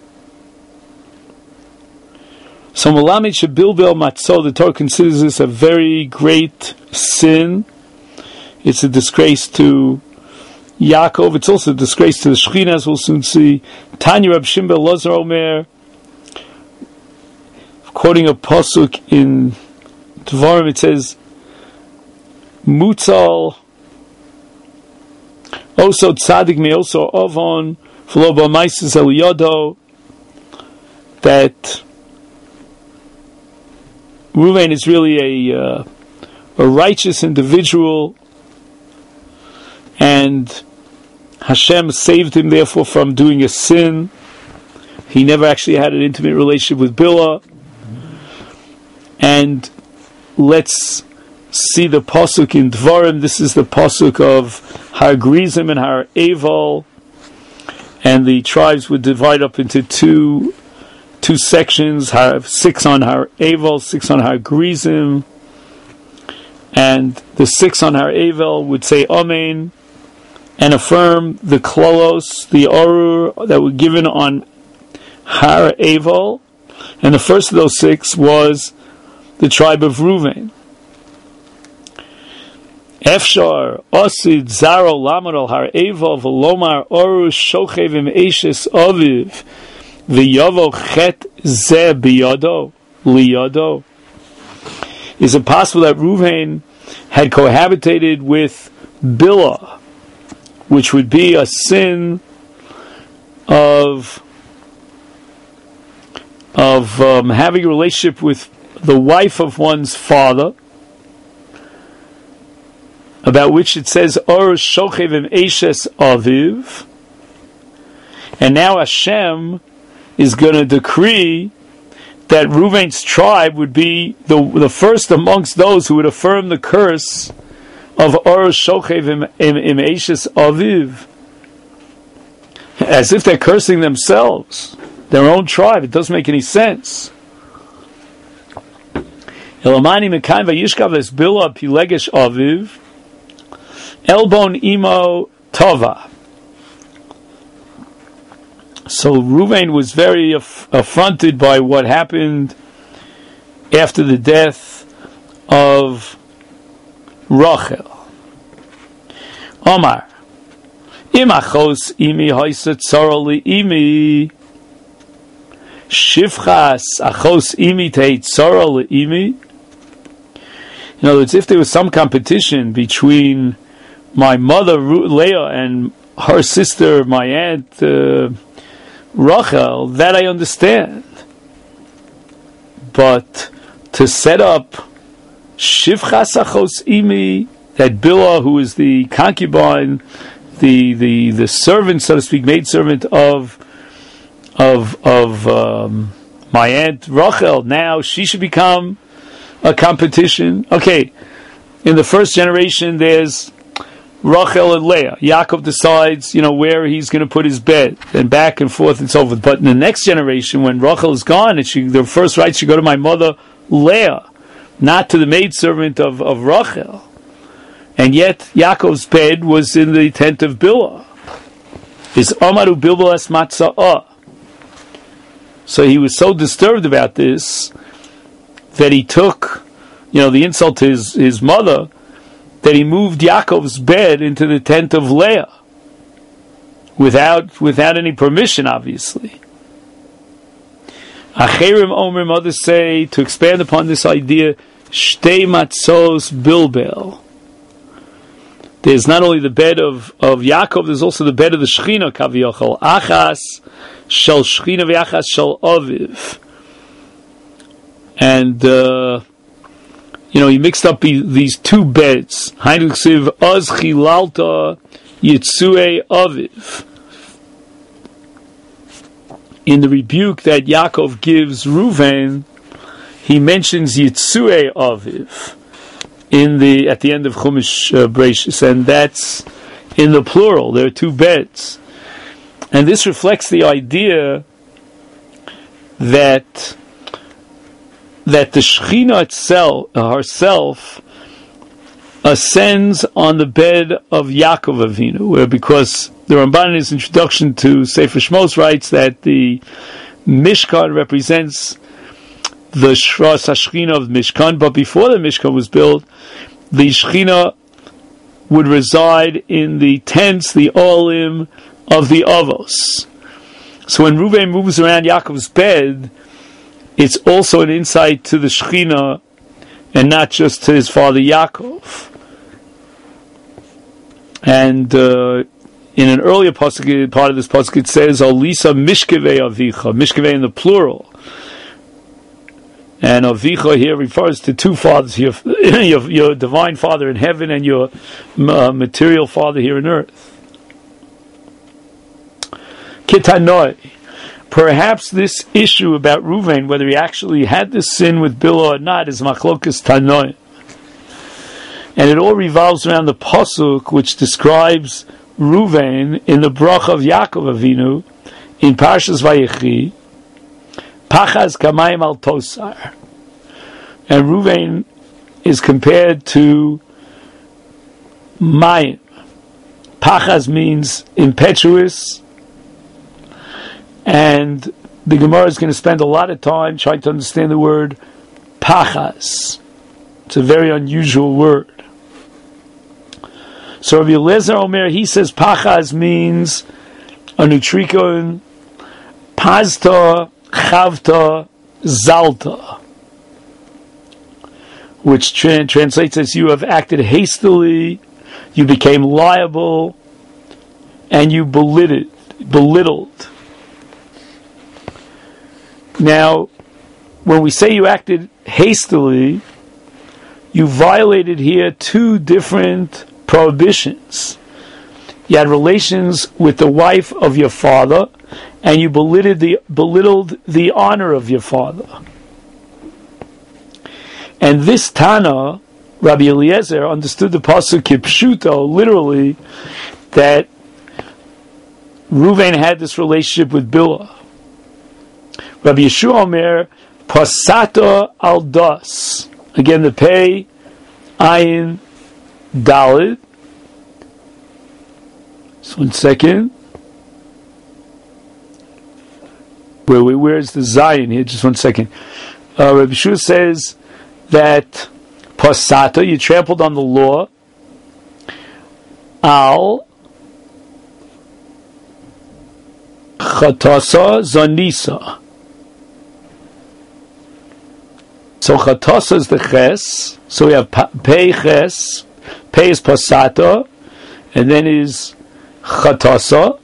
So Malamid shebilbel matzo, the Torah considers this a very great sin. It's a disgrace to Yaakov. It's also a disgrace to the Shekhinah, as we'll soon see. Tanya Rab Shimon ben Elazar Omer, quoting a pasuk in Devarim, it says, Mutzal also tzaddik me also avon v'lo b'maises el yodo, that Reuven is really a righteous individual, and Hashem saved him therefore from doing a sin. He never actually had an intimate relationship with Bilhah. And let's see the pasuk in Dvarim. This is the pasuk of Har Grizim and Har Eval, and the tribes would divide up into two sections, 6 on Har Eval, 6 on Har Grizim, and the 6 on Har Eval would say Amen and affirm the klolos, the orur that were given on Har Eval, and the first of those 6 was the tribe of Reuven. Efshar osid zaro lamadol har eva v'lomar oru shochevim eshes aviv v'yavo chet ze biyado liyado. Is it possible that Reuven had cohabitated with Bilhah, which would be a sin of having a relationship with the wife of one's father, about which it says Or Shochevim Eshes Aviv, and now Hashem is going to decree that Reuven's tribe would be the first amongst those who would affirm the curse of Or Shochevim Eshes Aviv, as if they're cursing themselves, their own tribe. It doesn't make any sense. Elamani Mekayim Vayishkav Es Bilhah Pilegesh Aviv Elbon Imo Tova. So Reuven was very affronted by what happened after the death of Rachel. Omar Imachos imi haisa tzara liimi shivchas achos imi tei tzara liimi. In other words, if there was some competition between my mother Leah and her sister, my aunt Rachel, that I understand. But to set up shivchas achos imi, that Bilhah, who is the concubine, the servant, so to speak, maidservant of my aunt Rachel, now she should become a competition. Okay, in the first generation, there's Rachel and Leah. Yaakov decides, where he's going to put his bed, and back and forth and so forth. But in the next generation, when Rachel is gone, and the first right should go to my mother Leah, not to the maidservant of Rachel. And yet, Yaakov's bed was in the tent of Bilhah. Is Amaru Bilbo es matzah. So he was so disturbed about this that he took, the insult to his mother, that he moved Yaakov's bed into the tent of Leah without any permission, obviously. Acherim Omer, others say, to expand upon this idea, Shtei Matzos Bilbel. There's not only the bed of Yaakov, there's also the bed of the Shechina, Kaviyachal. Achas shel Shechina v'achas shel Aviv. And, he mixed up these two beds. Hainu Ksiv Az Chilalta Yitzue Aviv. In the rebuke that Yaakov gives Reuven, he mentions Yitzue Aviv at the end of Chumash Bereishis, and that's in the plural. There are two beds, and this reflects the idea that the Shechina herself ascends on the bed of Yaakov Avinu, where, because the Ramban in his introduction to Sefer Shmos writes that the Mishkan represents the Shras HaShechina of the Mishkan, but before the Mishkan was built, the Shechina would reside in the tents, the Olim of the Avos. So when Reuven moves around Yaakov's bed, it's also an insight to the Shechina and not just to his father Yaakov. And in an earlier pasuk, part of this pasuk, it says, Alisa Mishkevei Avicha, Mishkevei in the plural. And Avicha here refers to two fathers, your divine father in heaven and your material father here on earth. Kitanoi. Perhaps this issue about Reuven, whether he actually had this sin with Bilhah or not, is machlokas tanoi. And it all revolves around the pasuk which describes Reuven in the bracha of Yaakov Avinu in Parshas Vayechi, Pachaz kamayim al tosar. And Reuven is compared to mayim. Pachaz means impetuous, and the Gemara is going to spend a lot of time trying to understand the word pachas. It's a very unusual word. So Rabbi Eliezer Omer, he says pachas means a nutrikon, pazta, chavta, zalta, which translates as you have acted hastily, you became liable, and you belittled. Now, when we say you acted hastily, you violated here two different prohibitions. You had relations with the wife of your father, and you belittled the honor of your father. And this Tana, Rabbi Eliezer, understood the pasuk kipshuto, literally, that Reuven had this relationship with Bilhah. Rabbi Yeshua Omer, pasato al das. Again, the pei, ayin, dalid. Just 1 second. Where's the Zion here? Just 1 second. Rabbi Yeshua says that pasato, you trampled on the law, al chatasa zanisa. So chatasa is the ches. So we have pei ches. Pei is pasato, and then is chatasa,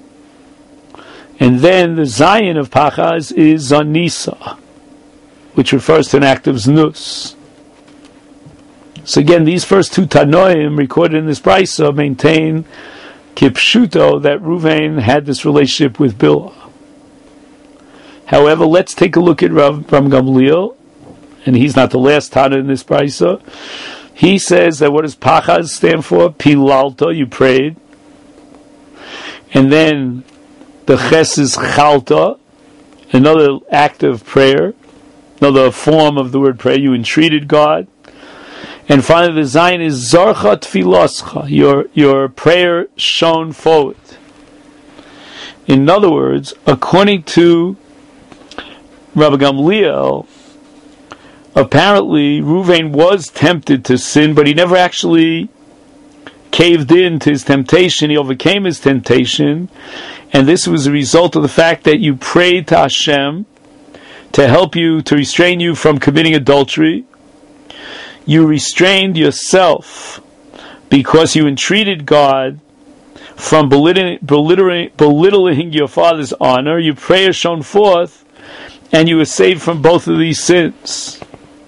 and then the Zion of pachas is zanisa, which refers to an act of znus. So again, these first two Tanoim recorded in this Brisa maintain kipshuto that Reuven had this relationship with Bilhah. However, let's take a look at Rav Gamliel, and he's not the last Tana in this Brisa. He says that what does pachas stand for? Pilalta, you prayed. And then the ches is chalta, another act of prayer, another form of the word prayer. You entreated God. And finally, the Zion is zarcha tfilascha, your prayer shone forward. In other words, according to Rabbi Gamliel, apparently Reuven was tempted to sin, but he never actually caved in to his temptation. He overcame his temptation, and this was a result of the fact that you prayed to Hashem to help you, to restrain you from committing adultery. You restrained yourself because you entreated God from belittling your father's honor. Your prayer shone forth, and you were saved from both of these sins.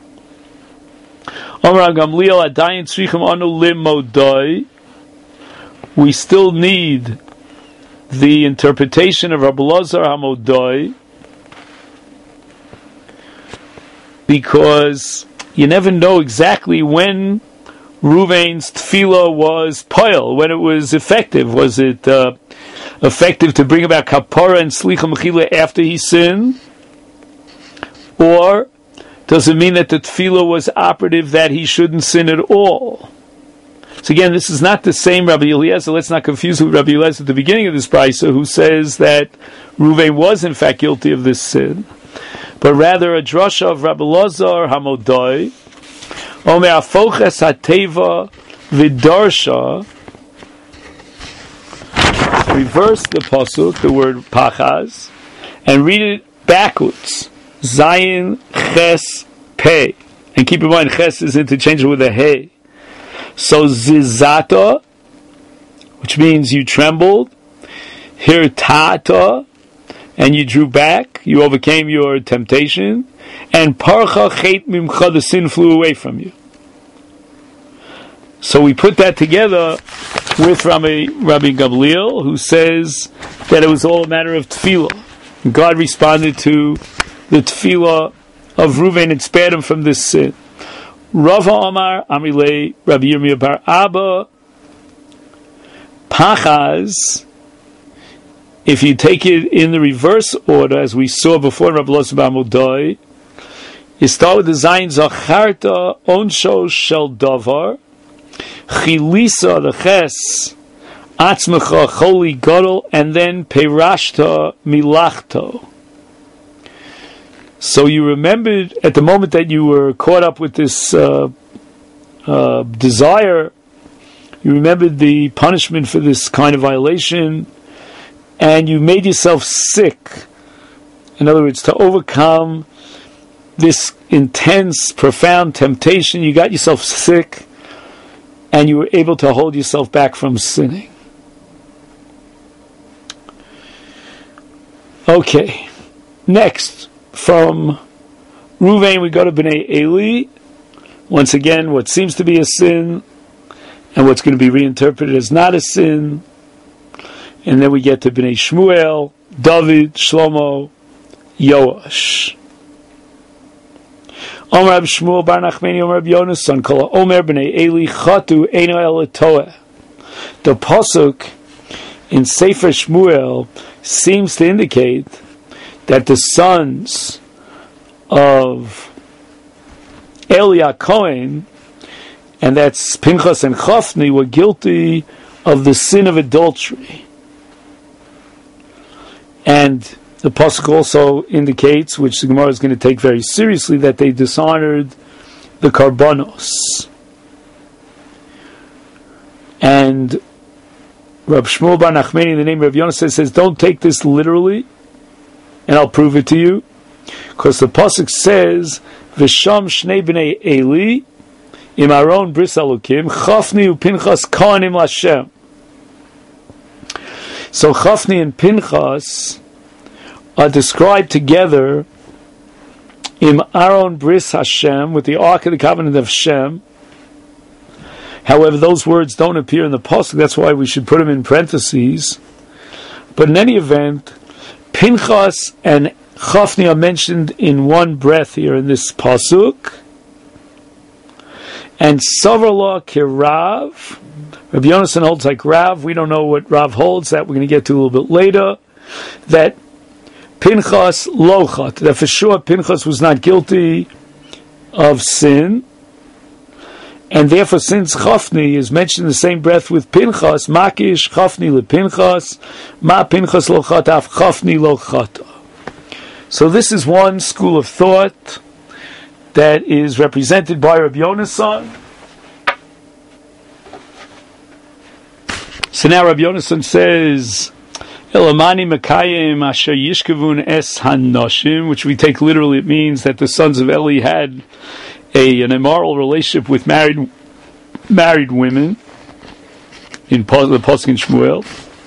We still need the interpretation of Rabbi Elazar HaModai, because you never know exactly when Reuven's tefillah was poil, when it was effective. Was it effective to bring about kapara and slicha mechila after he sinned? Or does it mean that the tefillah was operative that he shouldn't sin at all? So again, this is not the same Rabbi Eliezer. Let's not confuse with Rabbi Eliezer at the beginning of this brisa, who says that Reuven was in fact guilty of this sin, but rather a drasha of Rabbi Elazar HaModai, Omer afoches hateva v'darsha. Reverse the pasuk, the word pachas, and read it backwards. Zayin ches pei, and keep in mind ches is interchangeable with a hey. So zizata, which means you trembled, hirtata, and you drew back, you overcame your temptation, and parcha chet mimcha, the sin flew away from you. So we put that together with Rabbi Gamliel, who says that it was all a matter of tefillah. God responded to the tefillah of Reuven and spared him from this sin. Rava Amar Amrilei Rabbi Yirmiyah bar Abba Pachas. If you take it in the reverse order, as we saw before in Rabbi Elazar HaModai, you start with the Zayin Zacharta Onsho Shel Davar Chilisa, the Ches Atzmecha Choli Gadol, and then Perashta Milachto. So you remembered at the moment that you were caught up with this desire, you remembered the punishment for this kind of violation, and you made yourself sick. In other words, to overcome this intense, profound temptation, you got yourself sick, and you were able to hold yourself back from sinning. Okay, next, from Ruvain we go to Bnei Eli. Once again, what seems to be a sin, and what's going to be reinterpreted as not a sin. And then we get to Bnei Shmuel, David, Shlomo, Yoash. Omer Rab Shmuel bar Nachmani Omer Rab Yonasan Kol Omer Bnei Eli Chatu Eino El Toeh. The pasuk in Sefer Shmuel seems to indicate that the sons of Eli HaKohen, and that's Pinchas and Chofni, were guilty of the sin of adultery. And the pasuk also indicates, which the Gemara is going to take very seriously, that they dishonored the karbanos. And Rab Shmuel bar Nachmani, in the name of Rav Yonasan, says, don't take this literally, and I'll prove it to you. Because the pasuk says, V'sham shnei b'nei Eli, im Aaron bris Elokim, Chafni u Pinchas kohanim Lashem. So Chafni and Pinchas are described together in Aaron bris Hashem, with the Ark of the Covenant of Hashem. However, those words don't appear in the pasuk. That's why we should put them in parentheses. But in any event, Pinchas and Chafni are mentioned in one breath here in this pasuk. And Savarla Kirav, Rabbi Yonasan holds like Rav. We don't know what Rav holds. That we're going to get to a little bit later. That Pinchas lochat, that for sure Pinchas was not guilty of sin. And therefore, since Chafni is mentioned in the same breath with Pinchas, Makish Chafni le Pinchas, Ma Pinchas lo chatav Chafni lo chata. So this is one school of thought that is represented by Rabbi Yonasan. So now Rabbi Yonasan says, Elamani Mekayim Asher Yishkavun Es Hanoshim, which we take literally, it means that the sons of Eli had an immoral relationship with married women in the pasuk in Shmuel.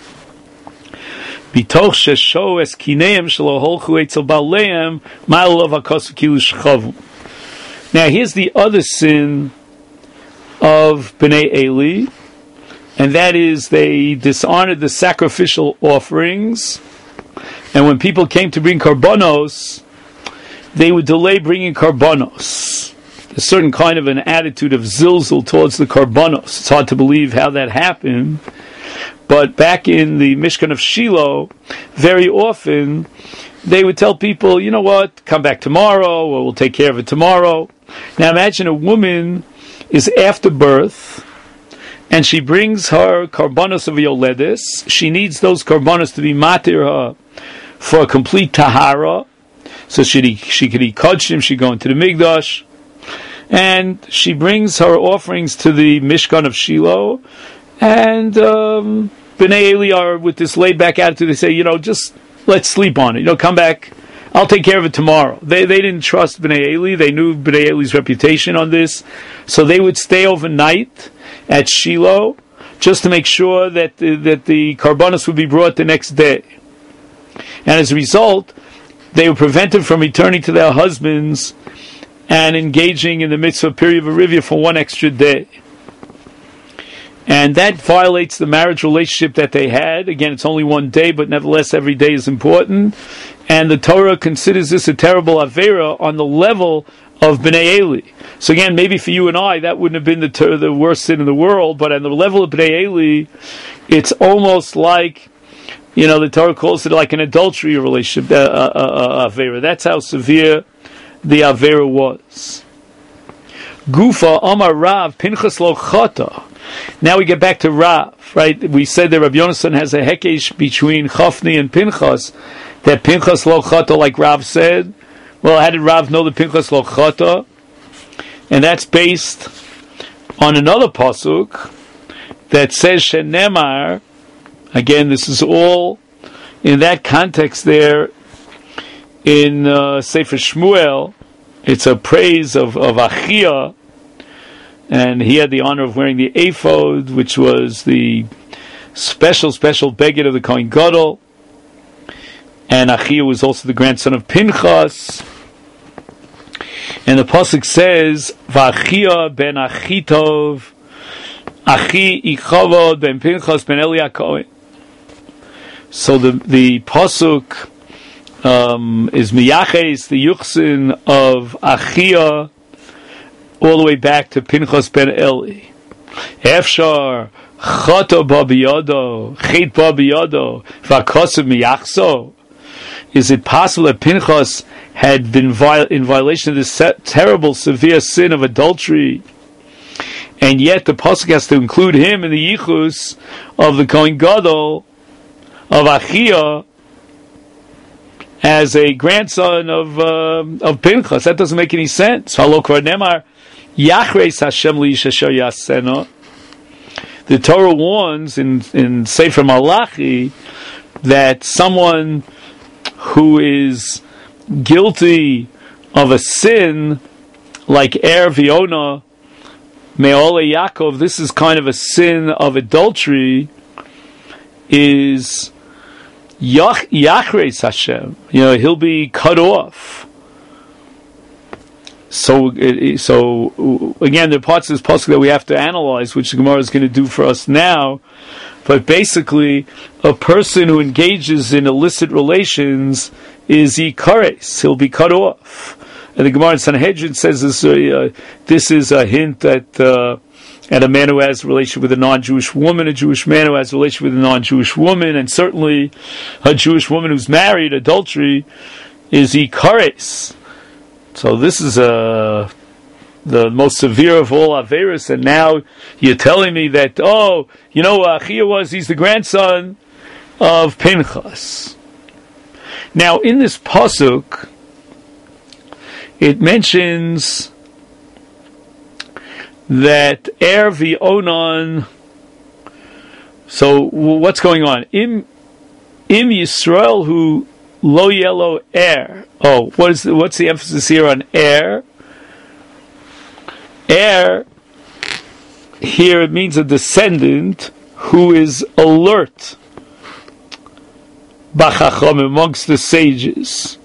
Bitoch shesho es kineim shelo holchu etzel baleim ma'alav hakosu kilu shchavu. Now here's the other sin of Bnei Eli, and that is they dishonored the sacrificial offerings, and when people came to bring karbanos, they would delay bringing karbanos. A certain kind of an attitude of zilzul towards the karbanos. It's hard to believe how that happened, but back in the Mishkan of Shiloh, very often they would tell people, you know what, come back tomorrow, or we'll take care of it tomorrow. Now imagine a woman is after birth, and she brings her karbanos of yoledes. She needs those karbanos to be matir her for a complete tahara, so she could eat kodshim, she go into the Migdash, and she brings her offerings to the Mishkan of Shiloh, and Bnei Eli are with this laid-back attitude. They say, just let's sleep on it. Come back. I'll take care of it tomorrow. They didn't trust Bnei Eli. They knew Bnei Eli's reputation on this. So they would stay overnight at Shiloh just to make sure that the karbanos would be brought the next day. And as a result, they were prevented from returning to their husbands and engaging in the mitzvah period of Arivia for one extra day. And that violates the marriage relationship that they had. Again, it's only one day, but nevertheless every day is important. And the Torah considers this a terrible avera on the level of Bnei Eli. So again, maybe for you and I, that wouldn't have been the worst sin in the world, but on the level of Bnei Eli, it's almost like, the Torah calls it like an adultery relationship, avera. That's how severe the avera was. Gufa Amar Rav Pinchas lo chata. Now we get back to Rav, right? We said that Rabbi Yonasan has a hekesh between Chafni and Pinchas, that Pinchas lo chata, like Rav said, Well, how did Rav know the Pinchas lo chata? And that's based on another pasuk that says shenemar. Again, this is all in that context there in Sefer Shmuel. It's a praise of Achia, and he had the honor of wearing the ephod, which was the special beged of the Kohen Gadol. And Achia was also the grandson of Pinchas. And the pasuk says, "V'Achia ben Achitov, Achi Ichavod ben Pinchas ben Eli HaKohen." So the pasuk is miyaches the yuchsin of Achia all the way back to Pinchas ben Eli. Efshar chata ba biyado, chet ba biyado, v'akosav miyachso. Is it possible that Pinchas had been in violation of this terrible, severe sin of adultery, and yet the pasuk has to include him in the yichus of the Kohen Gadol of Achia as a grandson of Pinchas? That doesn't make any sense. The Torah warns in Sefer Malachi that someone who is guilty of a sin like Viona Me'ole Yaakov, this is kind of a sin of adultery, is Yachreis Hashem. He'll be cut off. So again, there are parts of this pasuk that we have to analyze, which the Gemara is going to do for us now. But basically, a person who engages in illicit relations is yikares. He'll be cut off. And the Gemara in Sanhedrin says this is a hint at a man who has a relation with a non-Jewish woman, a Jewish man who has a relation with a non-Jewish woman, and certainly a Jewish woman who's married, adultery, is yikares. So this is the most severe of all Averis, and now you're telling me that, Achia he's the grandson of Pinchas. Now, in this pasuk, it mentions that V'onan. So what's going on? Im Yisrael who lo yellow what's the emphasis here on Heir here, it means a descendant who is alert b'chacham, amongst the sages.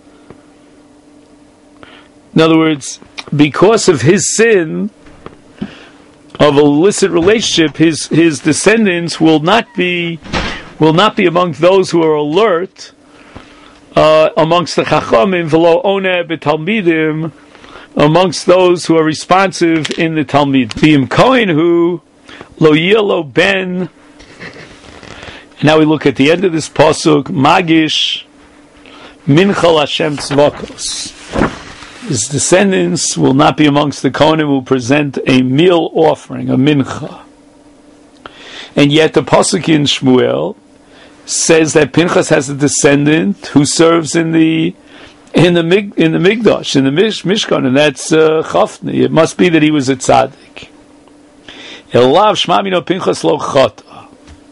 In other words, because of his sin of illicit relationship, his descendants will not be among those who are alert amongst the chachamim, v'lo oneh b'talmidim, amongst those who are responsive in the Talmud. V'im Kohen who lo yilo ben. Now we look at the end of this pasuk. Magish minchal Hashem tzvakos. His descendants will not be amongst the Kohanim who present a meal offering, a mincha. And yet the pasuk in Shmuel says that Pinchas has a descendant who serves in the Migdash, in the Mishkan, and that's Chafni. It must be that he was a tzaddik. Elav shmamino Pinchas lo chata.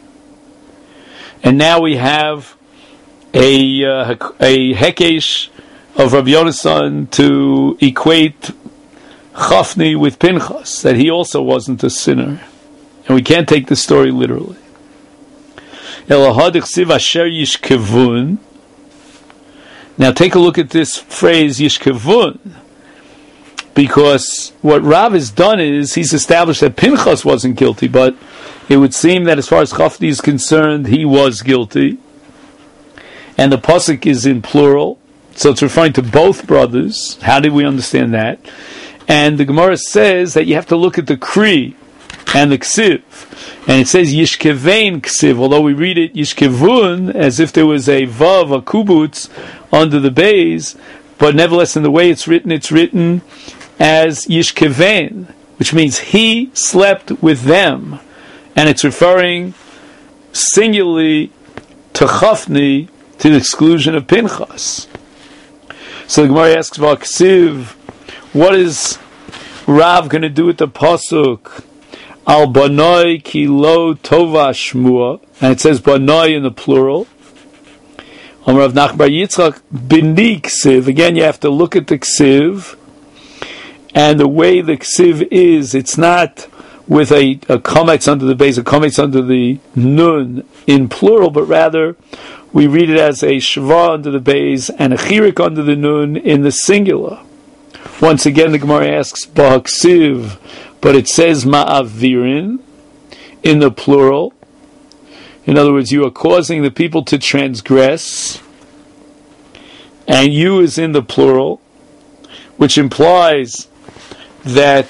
And now we have a hekesh of Rabbi Yonasan to equate Chafni with Pinchas, that he also wasn't a sinner. And we can't take the story literally. Elahad ichsiv asher yishkevun. Now take a look at this phrase, Yishkevun, because what Rav has done is he's established that Pinchas wasn't guilty, but it would seem that as far as Chafni is concerned, he was guilty. And the pasuk is in plural, so it's referring to both brothers. How did we understand that? And the Gemara says that you have to look at the Kri and the Ksiv. And it says Yishkevein Ksiv, although we read it Yishkevun, as if there was a Vav, a Kubutz, under the bays, but nevertheless in the way it's written as Yishkevein, which means he slept with them. And it's referring singularly to Chafni, to the exclusion of Pinchas. So the Gemara asks about Ksiv, what is Rav going to do with the pasuk? Al banoi ki lo tova shmua, and it says banoi in the plural. Rav Nachman bar Yitzchak b'ni ksiv. Again, you have to look at the ksiv, and the way the ksiv is, it's not with a kometz under the base, a kometz under the nun in plural, but rather we read it as a shva under the base and a chirik under the nun in the singular. Once again, the Gemara asks b'haksiv, but it says ma'avirin in the plural. In other words, you are causing the people to transgress, and you is in the plural, which implies that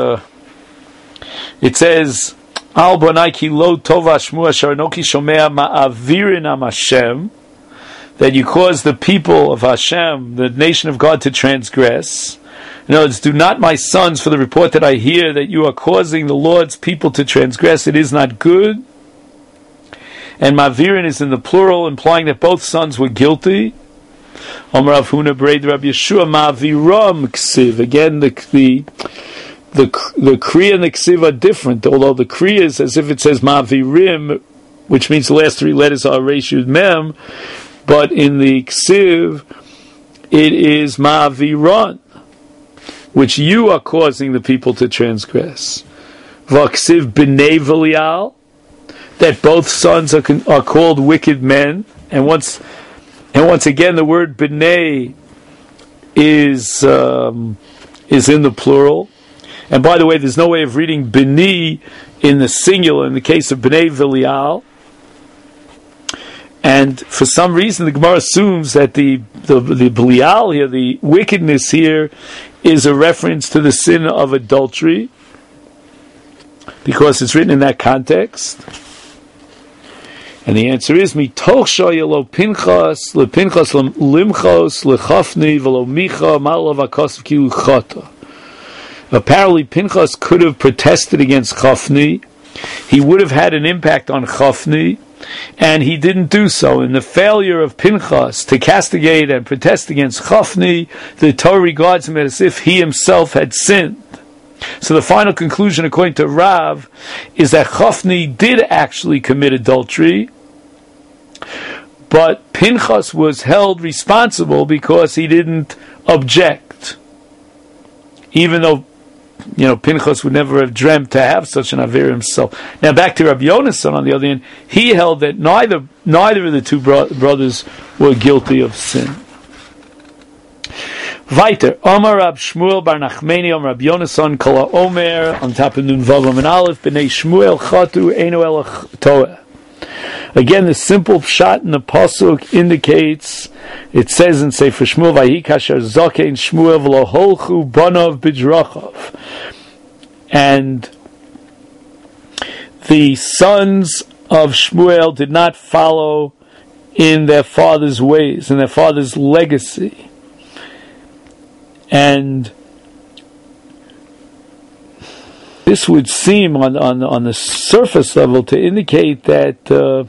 it says Al bonai ki lo tova shmua sharnoki shomea ma'avirin am Hashem, that you cause the people of Hashem, the nation of God, to transgress. In other words, do not, my sons, for the report that I hear that you are causing the Lord's people to transgress, it is not good. And Mavirin is in the plural, implying that both sons were guilty. Amar Rav Huna Breid Rabbi Yeshua Maviram Ksiv. Again, the Kriya and the Ksiv are different, although the Kriya is as if it says Mavirim, which means the last three letters are Resh Yud Mem, but in the Ksiv, it is Maviran, which you are causing the people to transgress. Vaksiv b'nei Belial, that both sons are called wicked men, and once again the word b'nei is in the plural. And by the way, there's no way of reading b'ni in the singular in the case of b'nei Belial. And for some reason, the Gemara assumes that the Belial here, the wickedness here, is a reference to the sin of adultery, because it's written in that context. And the answer is mitoch shoya lo Pinchas limchos lechafni v'lo micha malav akasav kilu chata. Apparently, Pinchas could have protested against Chafni. He would have had an impact on Chafni, and he didn't do so. In the failure of Pinchas to castigate and protest against Chafni, the Torah regards him as if he himself had sinned. So the final conclusion, according to Rav, is that Chafni did actually commit adultery, but Pinchas was held responsible because he didn't object, even though Pinchas would never have dreamt to have such an aver himself. Now back to Rabbi Yonasan, on the other hand, he held that neither of the two brothers were guilty of sin. Weiter, Omar Rab Shmuel bar Nachmeni, Omar Rabbi Yonasan, Kala Omer, on top of Nun Vav and Aleph, B'nei Shmuel Chatu Einu El Toeh. Again, the simple pshat in the pasuk indicates, it says in Sefer Shmuel, Vahi kasher zakein Shmuel v'lo holchu banav b'drachav. And the sons of Shmuel did not follow in their father's ways, in their father's legacy. And this would seem on the surface level to indicate that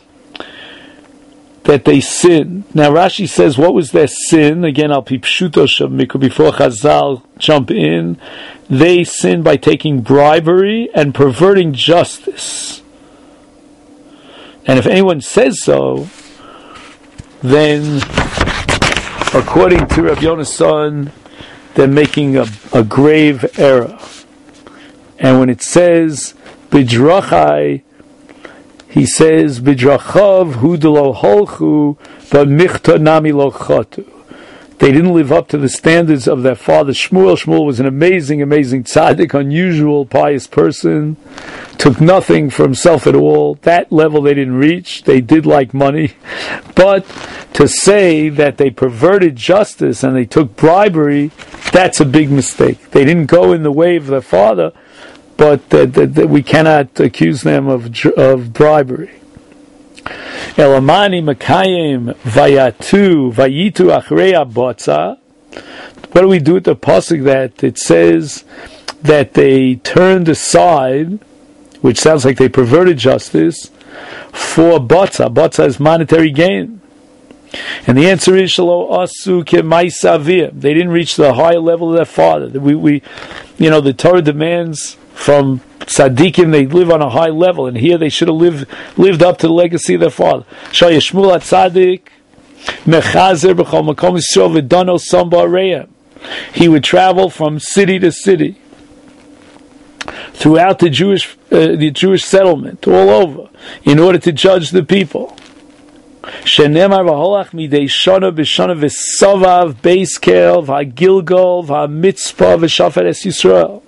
they sinned. Now Rashi says, what was their sin? Again, Al Pi Pshuto Shamikra, before Chazal jump in, they sinned by taking bribery and perverting justice. And if anyone says so, then according to Rabbi Yonasan, they're making a grave error. And when it says Bidrachai, he says Bidrachav hudelo holchu, but michta nami lo chatu. They didn't live up to the standards of their father Shmuel. Shmuel was an amazing tzaddik, unusual, pious person. Took nothing for himself at all. That level they didn't reach. They did like money. But to say that they perverted justice and they took bribery, that's a big mistake. They didn't go in the way of their father, but we cannot accuse them of bribery. Elamani Makayim Vayitu Achrei Abotza. What do we do with the pasuk that it says that they turned aside, which sounds like they perverted justice, for Botza? Botza is monetary gain. And the answer is Shalo Asu Kemaisavir. They didn't reach the higher level of their father. The Torah demands from tzaddikim they live on a high level, and here they should have lived up to the legacy of their father. Shaya Shmuel Tzaddik Mechazer B'chol Makom Yisrael V'Dano Samba Reya. He would travel from city to city throughout the Jewish settlement all over in order to judge the people. Shenemar v'holach midei shana b'shana v'sovav beiskel v'hagilgal v'hamitzpah v'shafet es Yisrael.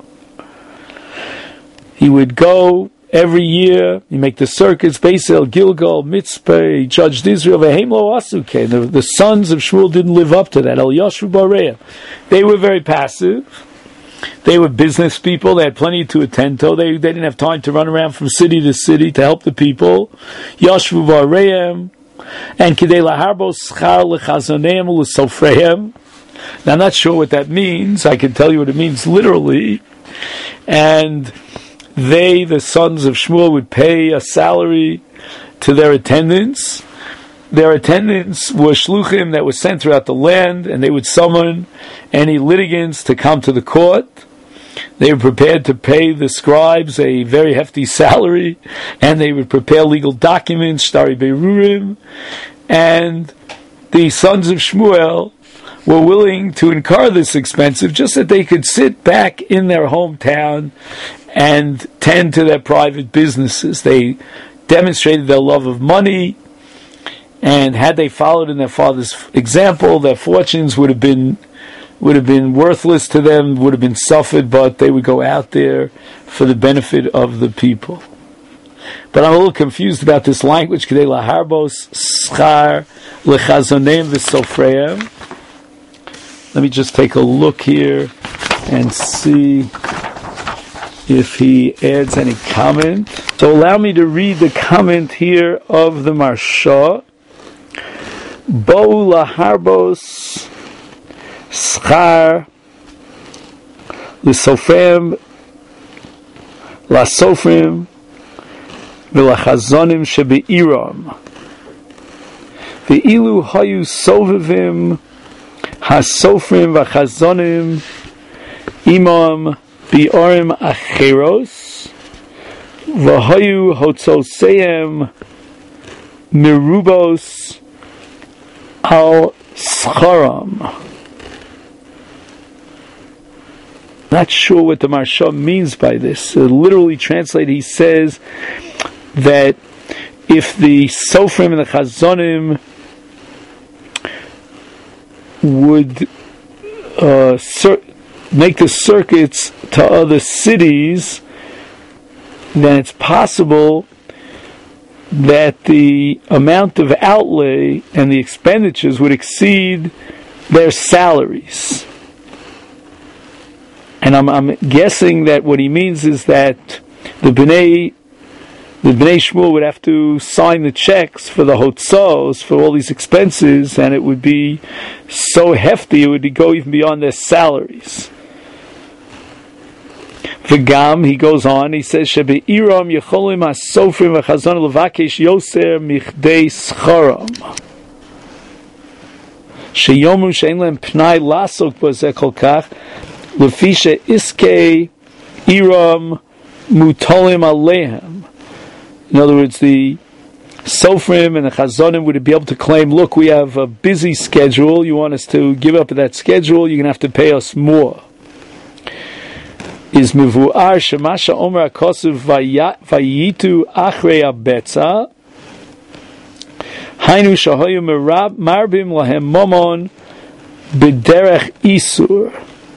He would go every year. He make the circuits. Beisel, Gilgal, Mitzpah. He judged Israel. V'heim lo asuke. The sons of Shmuel didn't live up to that. El Yashvu Bareya. They were very passive. They were business people. They had plenty to attend to. They didn't have time to run around from city to city to help the people. Yashvu Bareya. And Kidei laharbo schar lechazoneim u'lesofreim. Now I'm not sure what that means. I can tell you what it means literally. And they, the sons of Shmuel, would pay a salary to their attendants. Their attendants were shluchim that were sent throughout the land, and they would summon any litigants to come to the court. They were prepared to pay the scribes a very hefty salary, and they would prepare legal documents, shtari berurim, and the sons of Shmuel were willing to incur this expensive just that they could sit back in their hometown and tend to their private businesses. They demonstrated their love of money, and had they followed in their father's example, their fortunes would have been worthless to them, would have been suffered, but they would go out there for the benefit of the people. But I'm a little confused about this language. K'dei laharbos schar lechazoneim v'sofreim. Let me just take a look here and see if he adds any comment. So allow me to read the comment here of the Marsha. Bo laharbos schar l'sofrim l'sofrim v'lachazonim shebe'iram v'ilu hayu sovevim hasofrim v'chazonim imam bi'orim acheros v'hayu hotzoseim mirubos al scharam. Not sure what the Marsha means by this. Literally translated, he says that if the Sofrim and the Chazonim would make the circuits to other cities, then it's possible that the amount of outlay and the expenditures would exceed their salaries. And I'm guessing that what he means is that the Bnei Shmuel would have to sign the checks for the hotzos, for all these expenses, and it would be so hefty, it would go even beyond their salaries. V'gam, he goes on, he says, Shebe'iram yecholim ha-sofrim v'chazon levakesh yoser michdei scharam. Sheyomu she'en lem pnai lasok b'zeh kol kach, lefisha iske iram mutolim alehem. In other words, the Sofrim and the Chazonim would be able to claim, look, we have a busy schedule, you want us to give up that schedule, you're going to have to pay us more. Is mivu'ar shemasha omer hakosuv vayitu achrei abetza hainu shahoyu marbim lahem momon b'derech isur.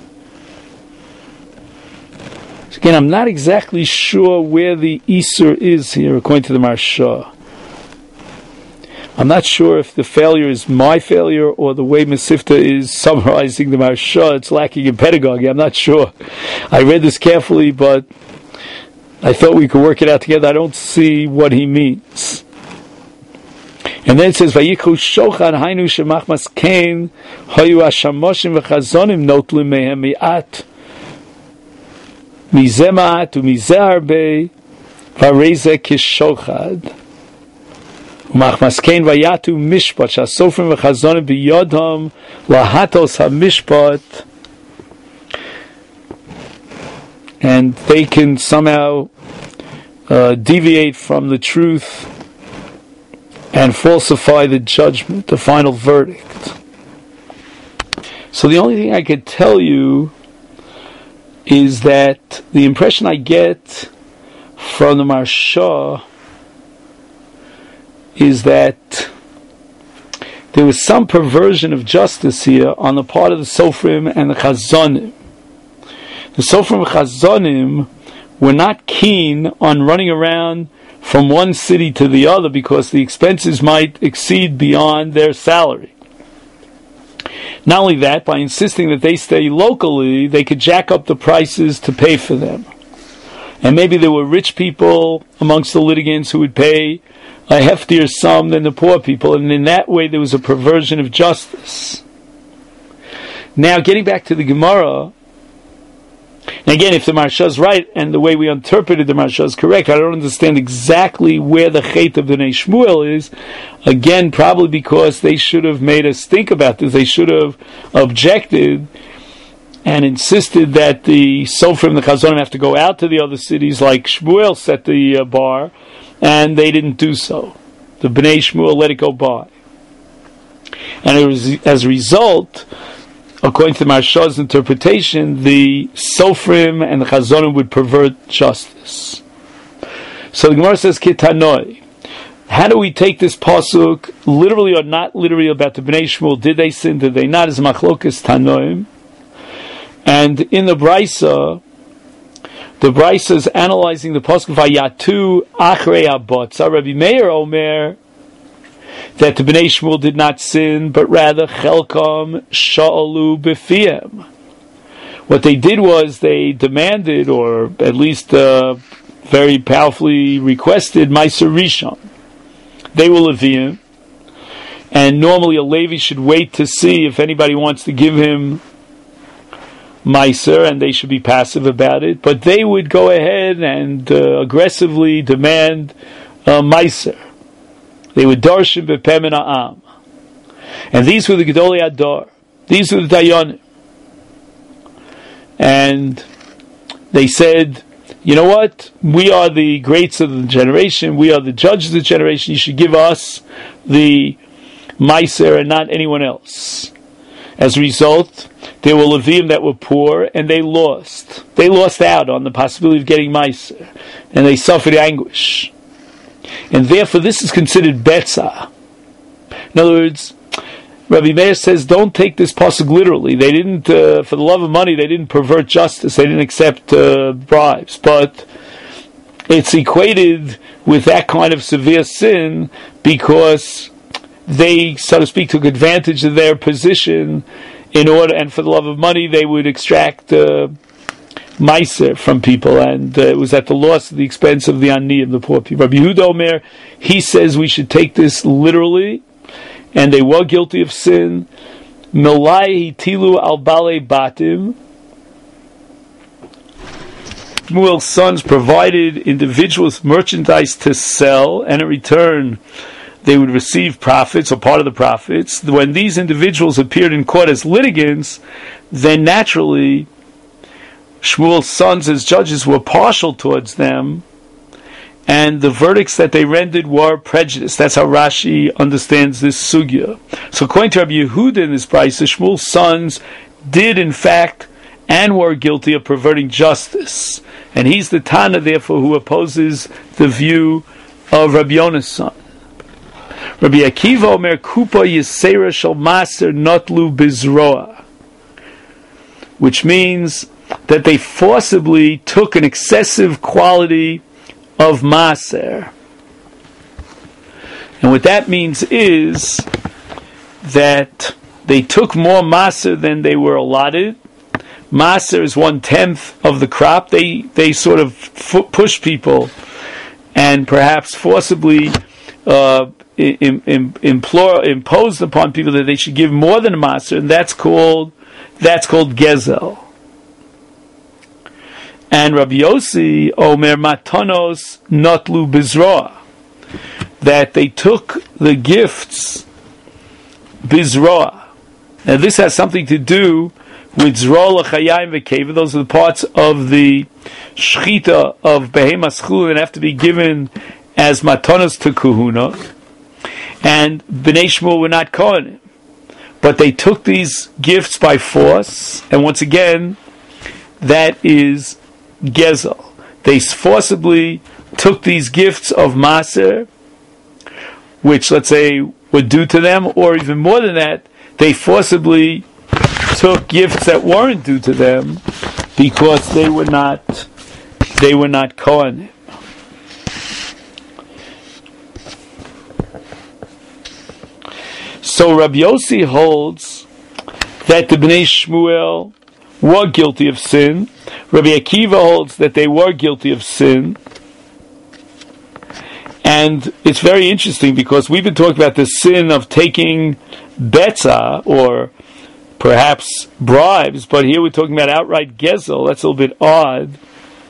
Again, I'm not exactly sure where the Isur is here, according to the Marsha. I'm not sure if the failure is my failure or the way Mesivta is summarizing the Marsha. It's lacking in pedagogy. I'm not sure. I read this carefully, but I thought we could work it out together. I don't see what he means. And then it says, Vayikhu shochan hainu shemachmas kain hayu hashamoshim v'chazonim notlim mehem mi'at mizeh ma'at u'mizeh harbe v'areze kishochad. Umachmaskein vayatu mishpat shasofrim v'chazonim biyodham lahatos hamishpat, and they can somehow deviate from the truth and falsify the judgment, the final verdict. So the only thing I could tell you is that the impression I get from the Maharsha is that there was some perversion of justice here on the part of the Sofrim and the Chazonim. The Sofrim and Chazonim were not keen on running around from one city to the other because the expenses might exceed beyond their salary. Not only that, by insisting that they stay locally, they could jack up the prices to pay for them. And maybe there were rich people amongst the litigants who would pay a heftier sum than the poor people, and in that way there was a perversion of justice. Now, getting back to the Gemara, and again, if the Maharsha is right and the way we interpreted the Maharsha is correct, I don't understand exactly where the Chet of Bnei Shmuel is. Again, probably because they should have made us think about this. They should have objected and insisted that the Sofrim and the Chazonim have to go out to the other cities like Shmuel set the bar, and they didn't do so. The Bnei Shmuel let it go by. And it was, as a result, according to the Maharsha's interpretation, the Sofrim and the Chazonim would pervert justice. So the Gemara says, Kitanoi. How do we take this pasuk literally or not literally about the Bnei Shmuel? Did they sin? Did they not? As Machlokas Tanoim. And in the Brisa is analyzing the pasuk Vayatu Achrei Habotza. Rabbi Meir Omer that the Bnei Shmuel did not sin, but rather Chelkam Sha'alu B'fiem. What they did was they demanded, or at least very powerfully requested, Meiser Rishon. They were Leviim, and normally a Levi should wait to see if anybody wants to give him Meiser, and they should be passive about it, but they would go ahead and aggressively demand Meiser. They would darshan b'pem ha'am. And these were the Gedolei Adar. These were the Dayanim. And they said, you know what? We are the greats of the generation. We are the judges of the generation. You should give us the Meiser and not anyone else. As a result, there were Levim that were poor, and they lost. They lost out on the possibility of getting Meiser. And they suffered anguish. And therefore this is considered Betzah. In other words, Rabbi Meir says, don't take this pasuk literally. They didn't, for the love of money, they didn't pervert justice. They didn't accept bribes. But it's equated with that kind of severe sin because they, so to speak, took advantage of their position in order, and for the love of money, they would extract Meiser from people, and it was at the loss of the expense of the ani, of the poor people. Rabbi Yehuda Omer, he says we should take this literally, and they were guilty of sin. Milai hitilu al balei batim. Shmuel's sons provided individuals merchandise to sell, and in return they would receive profits, or part of the profits. When these individuals appeared in court as litigants, then naturally Shmuel's sons as judges were partial towards them, and the verdicts that they rendered were prejudiced. That's how Rashi understands this sugya. So according to Rabbi Yehuda in this price, the Shmuel's sons did in fact and were guilty of perverting justice. And he's the Tana, therefore, who opposes the view of Rabbi Yona's son. Rabbi Akiva Omer Kupa Yisera Shal Maser Notlu Bizroa, which means that they forcibly took an excessive quality of Maser. And what that means is that they took more Maser than they were allotted. Maser is 1/10 of the crop. They sort of push people and perhaps forcibly imposed upon people that they should give more than a Maser, and that's called Gezel. And Rabbi Yossi Omer Matanos Notlu Bizroa, that they took the gifts bizroa. Now this has something to do with zroa l'chayim v'keva. Those are the parts of the shchita of behemas chulin that have to be given as matanas to kahuna. And Bnei Shmuel were not kohanim, but they took these gifts by force. And once again, that is gezel. They forcibly took these gifts of maser, which, let's say, were due to them, or even more than that, they forcibly took gifts that weren't due to them because they were not kohanim. So Rabbi Yossi holds that the Bnei Shmuel were guilty of sin. Rabbi Akiva holds that they were guilty of sin. And it's very interesting because we've been talking about the sin of taking betzah, or perhaps bribes, but here we're talking about outright gezel. That's a little bit odd.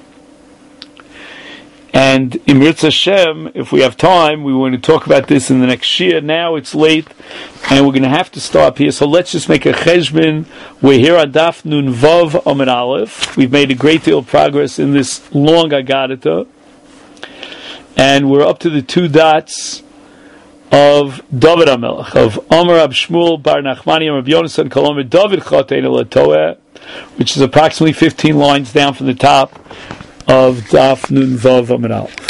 And in Mirz Hashem, if we have time, we want to talk about this in the next year. Now it's late, and we're going to have to stop here. So let's just make a cheshbon. We're here on Daf Nun Vav Amud Aleph. We've made a great deal of progress in this long Agadita. And we're up to the 2 dots of David HaMelech, of Amar Rab Shmuel Bar Nachmani Rab Yonasan Kolomer David Chotein Elatoeh, which is approximately 15 lines down from the top of Daf Nun Vav Amud Aleph.